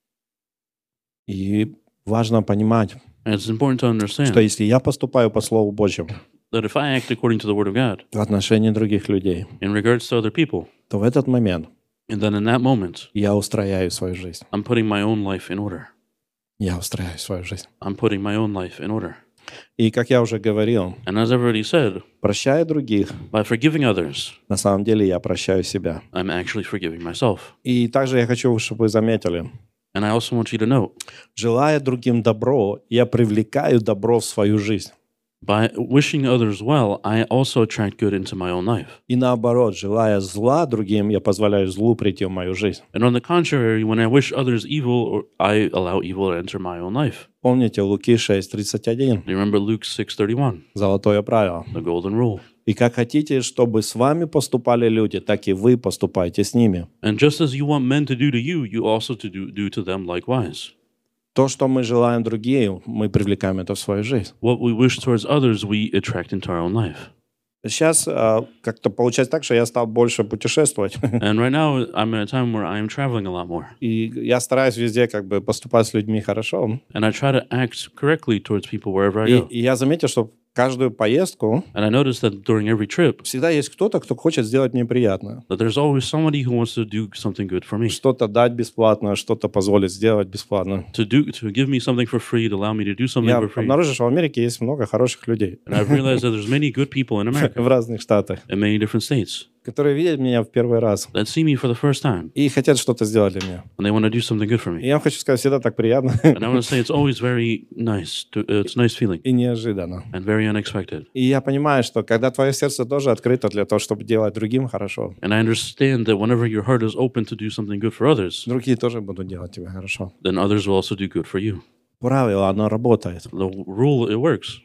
И важно понимать, And it's important to что understand если я поступаю по Слову Божьему that if I act according to the Word of God в отношении других людей, in regards to other people, то в этот момент and then in that moment, я устрояю свою жизнь. I'm putting my own life in order. Я устрояю свою жизнь. I'm putting my own life in order. И, как я уже говорил, And as I've already said, прощая других, by forgiving others, на самом деле я прощаю себя. I'm actually forgiving myself. И также я хочу, чтобы вы заметили, And I also want you to know, желая другим добро, я привлекаю добро в свою жизнь. by wishing others well, I also attract good into my own life. И наоборот, желая зла другим, я позволяю злу прийти в мою жизнь. And on the contrary, when I wish others evil, or I allow evil to enter my own life. Помните Луки шесть тридцать один? You remember Luke six thirty-one, Золотое правило. the golden rule. И как хотите, чтобы с вами поступали люди, так и вы поступайте с ними. And just as you want men to do to you, you also to do, do to them likewise. То, что мы желаем другим, мы привлекаем это в свою жизнь. What we wish towards others, we attract into our own life. Сейчас а, как-то получается так, что я стал больше путешествовать. And right now, I'm at a time where I am traveling a lot more. И я стараюсь везде как бы поступать с людьми хорошо. And I try to act correctly towards people wherever I И, go. и я заметил, что каждую поездку And I noticed that during every trip, всегда есть кто-то, кто хочет сделать мне приятно. that there's always somebody who wants to do something good for me. Что-то дать бесплатно, что-то позволить сделать бесплатно. To do, to give me something for free, to allow me to do something Я for free. обнаружил, что в Америке есть много хороших людей And I've realized that there's many good people in America, в разных штатах, in many different states, которые видят меня в первый раз that see me for the first time, и хотят что-то сделать для меня. and they want to do something good for И me. я вам хочу сказать, всегда так приятно And I want to say it's always very nice. To, uh, it's a nice feeling и неожиданно. and very unexpected. И я понимаю, что когда твое сердце тоже открыто для того, чтобы делать другим хорошо, And I understand that whenever your heart is open to do something good for others, другие тоже будут делать тебе хорошо. then others will also do good for you. Правило, оно работает. The rule, it works.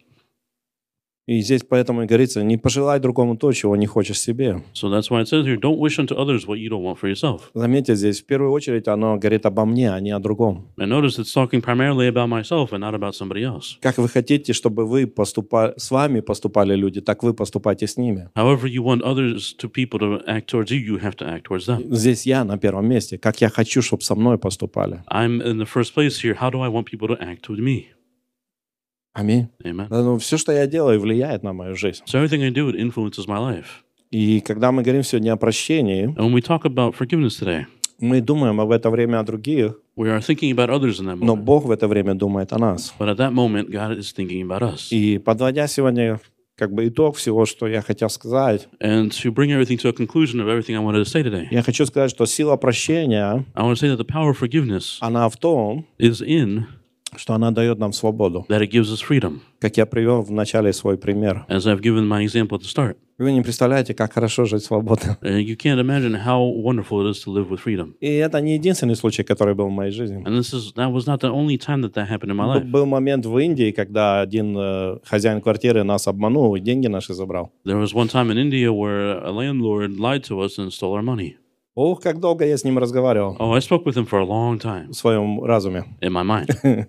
И здесь поэтому и говорится, не пожелай другому то, чего не хочешь себе. So that's why it says here, don't wish unto others what you don't want for yourself. Заметьте, здесь в первую очередь оно говорит обо мне, а не о другом. And notice it's talking primarily about myself and not about somebody else. Как вы хотите, чтобы вы поступали, с вами поступали люди, так вы поступайте с ними. However you want others to people to act towards you, you have to act towards them. Здесь я на первом месте. Как я хочу, чтобы со мной поступали. I'm in the first place here. How do I want people to act toward me? Аминь. Amen. Да, ну, все, что я делаю, влияет на мою жизнь. So everything I do, it influences my life. И когда мы говорим сегодня о прощении, And when we talk about forgiveness today, мы думаем в это время о других, we are thinking about others in that но moment. Бог в это время думает о нас. But at that moment, God is thinking about us. И подводя сегодня как бы итог всего, что я хотел сказать, And to bring everything to a conclusion of everything I wanted to say today, я хочу сказать, что сила прощения, I want to say that the power of forgiveness она в том, is in что она дает нам свободу. that it gives us freedom, Как я привел в начале свой пример. as I've given my example at the start. Вы не представляете, как хорошо жить свободно. Uh, you can't imagine how wonderful it is to live with freedom. И это не единственный случай, который был в моей жизни. And this is that was not the only time that that happened in my Б- life. Был момент в Индии, когда один э, хозяин квартиры нас обманул и деньги наши забрал. There was one time in India where a landlord lied to us and stole our money. Ох, как долго я с ним разговаривал Oh, I spoke with him for a long time в своем разуме. in my mind.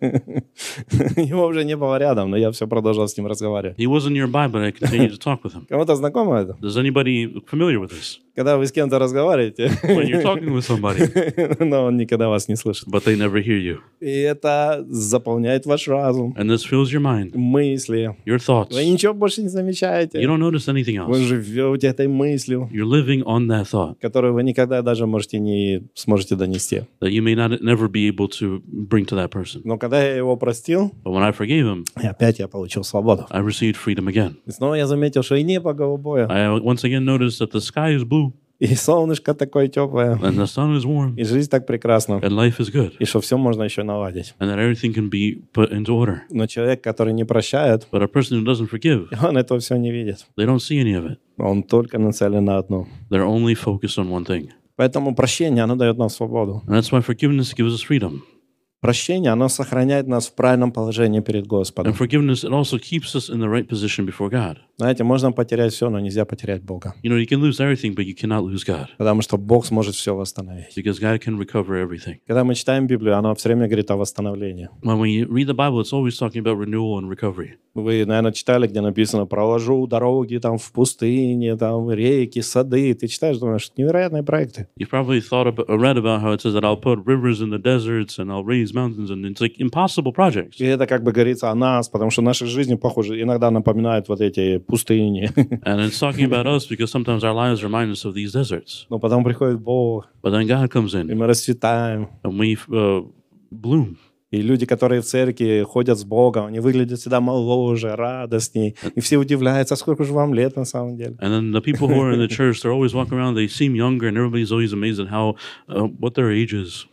Его уже не было рядом, но я все продолжал с ним разговаривать. He wasn't nearby, but I continued to talk with him. Кому-то знакомо это? Is anybody familiar with this? Когда вы с кем-то разговариваете, When you're talking with somebody, но он никогда вас не слышит. but they never hear you. И это заполняет ваш разум, And this fills your mind, мысли. your thoughts. Вы ничего больше не You замечаете. don't notice anything Вы else. живете этой мыслью, You're living on that thought которую вы никогда даже можете не сможете донести. that you may not never be able to bring to that person. Но когда я его простил, But when I forgave him, и опять я получил свободу. I received freedom again. И снова я заметил, что и небо голубое, I once again noticed that the sky is blue и солнышко такое теплое, and the sun is warm и жизнь так прекрасна, and life is good и что все можно еще наладить. and that everything can be put into order. Но человек, который не прощает, But a person who doesn't forgive, он этого все не видит. they don't see any of it. Он только нацелен на одно. They're only focused on one thing. Поэтому прощение, оно дает нам свободу. And that's why forgiveness gives us freedom. Прощение, оно сохраняет нас в правильном положении перед Господом. And forgiveness, it also keeps us in the right position before God. Знаете, можно потерять все, но нельзя потерять Бога. You know, you can lose everything, but you cannot lose God. Потому что Бог сможет все восстановить. Because God can recover everything. Когда мы читаем Библию, она все время говорит о восстановлении. When we read the Bible, it's always talking about renewal and recovery. Вы, наверное, читали, где написано «проложу дороги там в пустыне, там реки, сады». Ты читаешь, думаешь, невероятные проекты. You've probably thought about, or read about how it says that I'll put rivers in the deserts and I'll raise mountains, and it's like impossible projects. И это как бы говорится о нас, потому что наши жизни, похоже, иногда напоминают вот эти пустыни. And it's talking about us because sometimes our lives remind us of these deserts. Но потом приходит Бог, But then God comes и in мы расцветаем. and we uh, bloom. И люди, которые в церкви ходят с Богом, они выглядят всегда моложе, радостней. И все удивляются, а сколько же вам лет на самом деле. And then the people who are in the church, they're always walking around, they seem younger, and everybody's always amazed at how, uh, what their age is.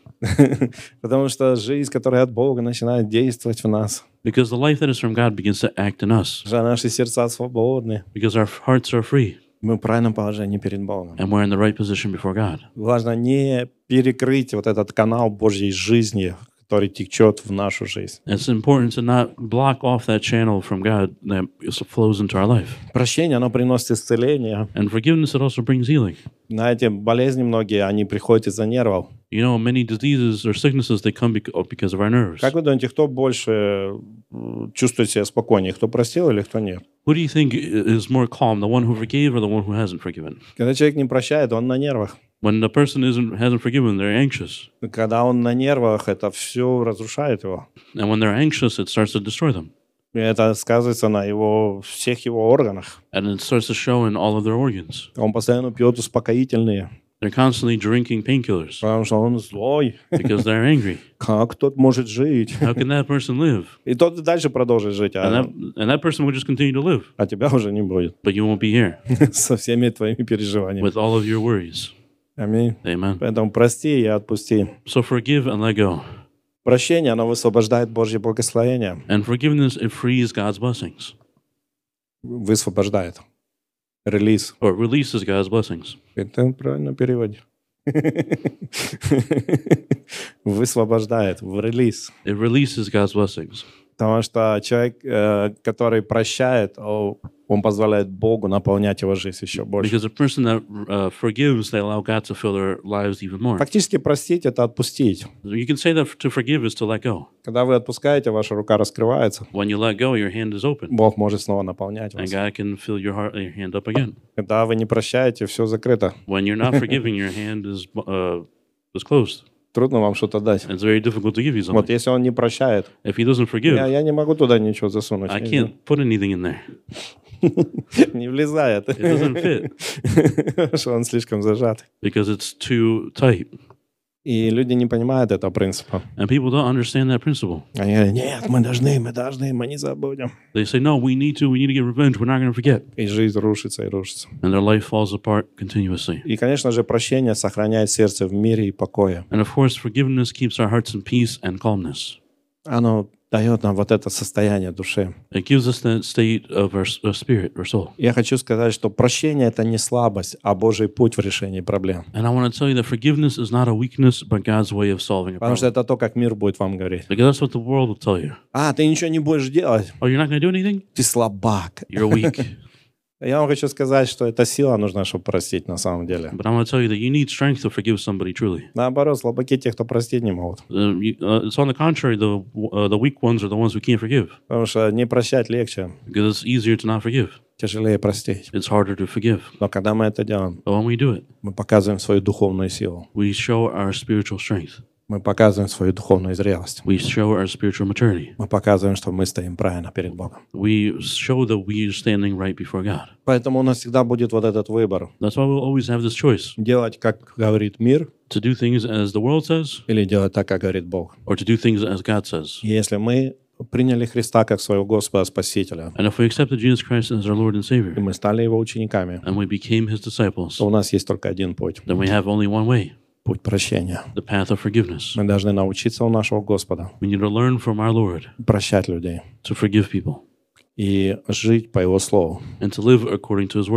Потому что жизнь, которая от Бога, начинает действовать в нас. Because the life that is from God begins to act in us. Что наши сердца свободны. Because our hearts are free. Мы в правильном положении перед Богом. And we're in the right position before God. Важно не перекрыть вот этот канал Божьей жизни, который течет в нашу жизнь. It's important to not block off that channel from God that flows into our life. Прощение, оно приносит исцеление. And forgiveness, it also brings healing. Знаете, болезни многие, они приходят из-за нервов. You know, many diseases or sicknesses, they come because of our nerves. Как вы думаете, кто больше чувствует себя спокойнее, кто простил или кто нет? Who do you think is more calm, the one who forgave or the one who hasn't forgiven? Когда человек не прощает, он на нервах. When the person isn't hasn't forgiven, they're anxious. Когда он на нервах, это все разрушает его. And when they're anxious, it starts to destroy them. И это сказывается на его, всех его органах. And it starts to show in all of their organs. Он постоянно пьет успокоительные. They're constantly drinking painkillers Потому что он злой. because they're angry. Как тот может жить? How can that person live? И тот дальше продолжит жить, And а, that, and that person will just continue to live, а тебя уже не будет. but you won't be here Со всеми твоими переживаниями. with all of your worries. Аминь. Amen. Поэтому прости и отпусти. So forgive and let go. Прощение, оно высвобождает Божье благословение. And forgiveness, it frees God's blessings Высвобождает. Релиз. or releases God's blessings. Это правильно переводе. Высвобождает. В релиз. It releases God's blessings. Потому что человек, э, который прощает, о, он позволяет Богу наполнять его жизнь еще больше. Because a person that uh, forgives, they allow God to fill their lives even more. Фактически простить — это отпустить. You can say that to forgive is to let go. Когда вы отпускаете, ваша рука раскрывается. When you let go, your hand is open, Бог может снова наполнять and вас. God can fill your heart, your hand up again. Когда вы не прощаете, все закрыто. When you're not forgiving, your hand is uh, is closed. Трудно вам что-то дать. It's very difficult to give you Вот something. если он не прощает, If He doesn't forgive, я, я не могу туда ничего засунуть. I can't put anything in there. Не влезает. It doesn't fit Потому что он слишком зажат. because it's too tight. И люди не понимают этого принципа. And people don't understand that principle. Они говорят, нет, мы должны, мы должны, мы не забудем. They say, no, we need to, we need to get revenge, we're not going to forget. И жизнь рушится и рушится. And their life falls apart continuously. И, конечно же, прощение сохраняет сердце в мире и покое. And of course, forgiveness keeps our hearts in peace and calmness. Оно дает нам вот это состояние души. It gives us that state of our of spirit, our soul. Я хочу сказать, что прощение — это не слабость, а Божий путь в решении проблем. And I want to tell you that forgiveness is not a weakness, but God's way of solving a Потому что problem. это то, как мир будет вам говорить. Because that's what the world will tell you. А, ты ничего не будешь делать. Oh, you're not going to do anything? Ты слабак. You're weak. Я вам хочу сказать, что эта сила нужна, чтобы простить на самом деле. But I'm going to tell you that you need strength to forgive somebody truly. Наоборот, слабаки те, кто простить не могут. Uh, you, uh, it's on the contrary, the uh, the weak ones are the ones who can't forgive. Потому что не прощать легче, Because it's easier to not forgive. тяжелее простить. It's harder to forgive. Но когда мы это делаем, But when we do it, мы показываем свою духовную силу. we show our spiritual strength. Мы показываем свою духовную зрелость. We show our spiritual maturity. Мы показываем, что мы стоим правильно перед Богом. We show that we are standing right before God. Поэтому у нас всегда будет вот этот выбор. That's why we'll always have this choice Делать, как говорит мир, to do things as the world says или делать так, как говорит Бог. or to do things as God says. И если мы приняли Христа как своего Господа Спасителя, And if we accepted Jesus Christ as our Lord and и Savior, мы стали Его учениками, and we became His disciples, то у нас есть только один путь. then we have only one way, Путь прощения. the path of forgiveness. Мы должны научиться у нашего Господа We need to learn from our Lord прощать людей to forgive people и жить по Его Слову. and to live according to His Word.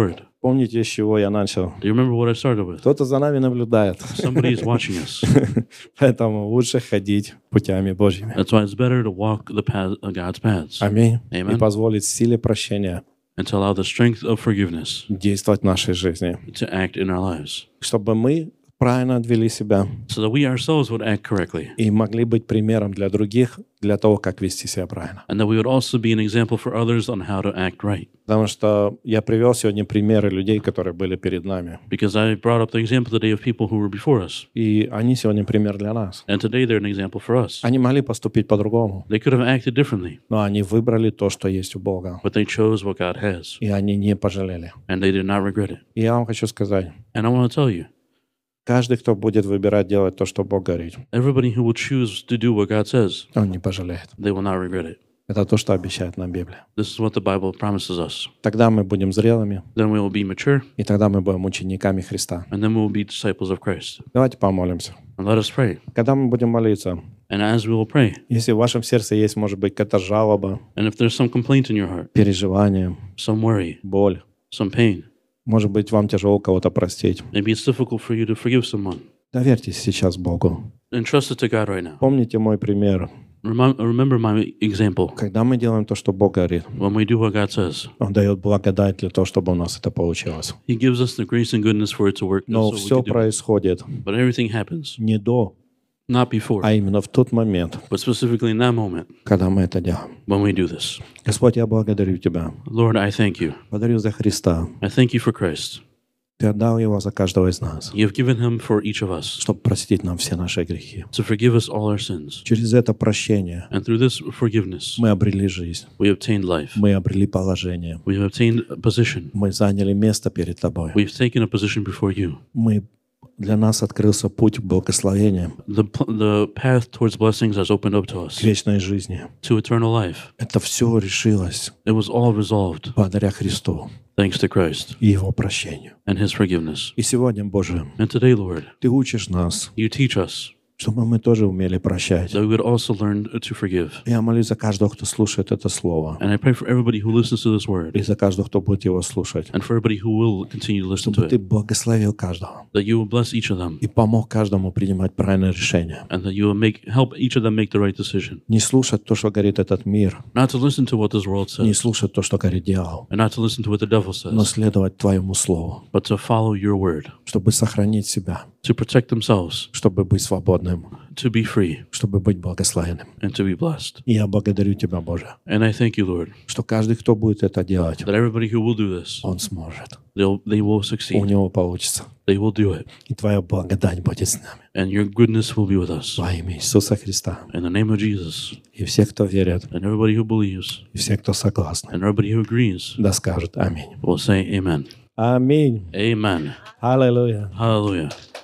Помните, с чего я начал? Do you remember what I started with? Кто-то за нами наблюдает. Somebody is watching us. Поэтому лучше ходить путями Божьими. That's why it's better to walk the path, uh, God's paths Аминь. Amen. И позволить силе прощения and to allow the strength of forgiveness действовать в нашей жизни. to act in our lives, Чтобы мы правильно отвели себя so that we ourselves would act correctly, и могли быть примером для других, для того, как вести себя правильно. and that we would also be an example for others on how to act right. Потому что я привел сегодня примеры людей, которые были перед нами. Because I brought up the example today of people who were before us, И они сегодня пример для нас. and today they're an example for us. Они могли поступить по-другому, They could have acted differently, но они выбрали то, что есть у Бога. but they chose what God has, И они не пожалели. and they did not regret it. И я вам хочу сказать, And I want to tell you, каждый, кто будет выбирать делать то, что Бог говорит, everybody who will choose to do what God says, он не пожалеет. they will not regret it. Это то, что обещает нам Библия. This is what the Bible promises us. Тогда мы будем зрелыми, Then we will be mature, и тогда мы будем учениками Христа. and then we will be disciples of Christ. Давайте помолимся. And let us pray. Когда мы будем молиться, And as we will pray, если в вашем сердце есть, может быть, какая-то жалоба, and if there's some complaint in your heart, переживание, some worry, боль, some pain, может быть, вам тяжело кого-то простить, maybe it's difficult for you to forgive someone, доверьтесь сейчас Богу. entrust it to God right now. Помните мой пример. Remem- Remember my example. Когда мы делаем то, что Бог говорит, When we do what God says, Он дает благодать для того, чтобы у нас это получилось. He gives us the grace and goodness for it to work. Но so we все can do it. происходит But everything happens, не до, not before, а именно в тот момент, but specifically in that moment когда мы это делаем. when we do this. Господь, я благодарю Тебя. Lord, I thank you. Благодарю за Христа. I thank you for Christ. Ты отдал Его за каждого из нас, You have given Him for each of us чтобы простить нам все наши грехи. to forgive us all our sins. Через это прощение And through this forgiveness, мы обрели жизнь, we obtained life. мы обрели положение, We have obtained a position. мы заняли место перед Тобой. We've taken a position before you. Мы, для нас открылся путь к благословению, The, pl- the path towards blessings has opened up to us, к вечной жизни. to eternal life. Это все решилось It was all resolved благодаря Христу thanks to Christ и Его прощению. and His forgiveness. И сегодня, Боже, And today, Lord, Ты учишь нас, you teach us чтобы мы тоже умели прощать. that we would also learn to forgive. Я молюсь за каждого, кто слушает это слово, And I pray for everybody who listens to this word и за каждого, кто будет его слушать, and for everybody who will continue to listen to чтобы Ты it, благословил каждого that you will bless each of them и помог каждому принимать правильное решение. and that you will make help each of them make the right decision. Не слушать то, что говорит этот мир, Not to listen to what this world не says слушать то, что говорит дьявол, and not to listen to what the devil но says, следовать Твоему слову, but to follow your word, чтобы сохранить себя, to protect themselves, чтобы быть свободным, to be free, чтобы быть благословенным. and to be blessed. И я благодарю Тебя, Боже, And I thank you, Lord, что каждый, кто будет это делать, that everybody who will do this, он сможет. they'll, they will У succeed. него получится. They will do it. И Твоя благодать будет с нами. And your goodness will be with us. Во имя Иисуса Христа. In the name of Jesus. И все, кто верят, And everybody who believes, и все, кто согласны, and everybody who agrees, да скажут Аминь. will say amen. Аминь. Amen. Аллилуйя. Hallelujah.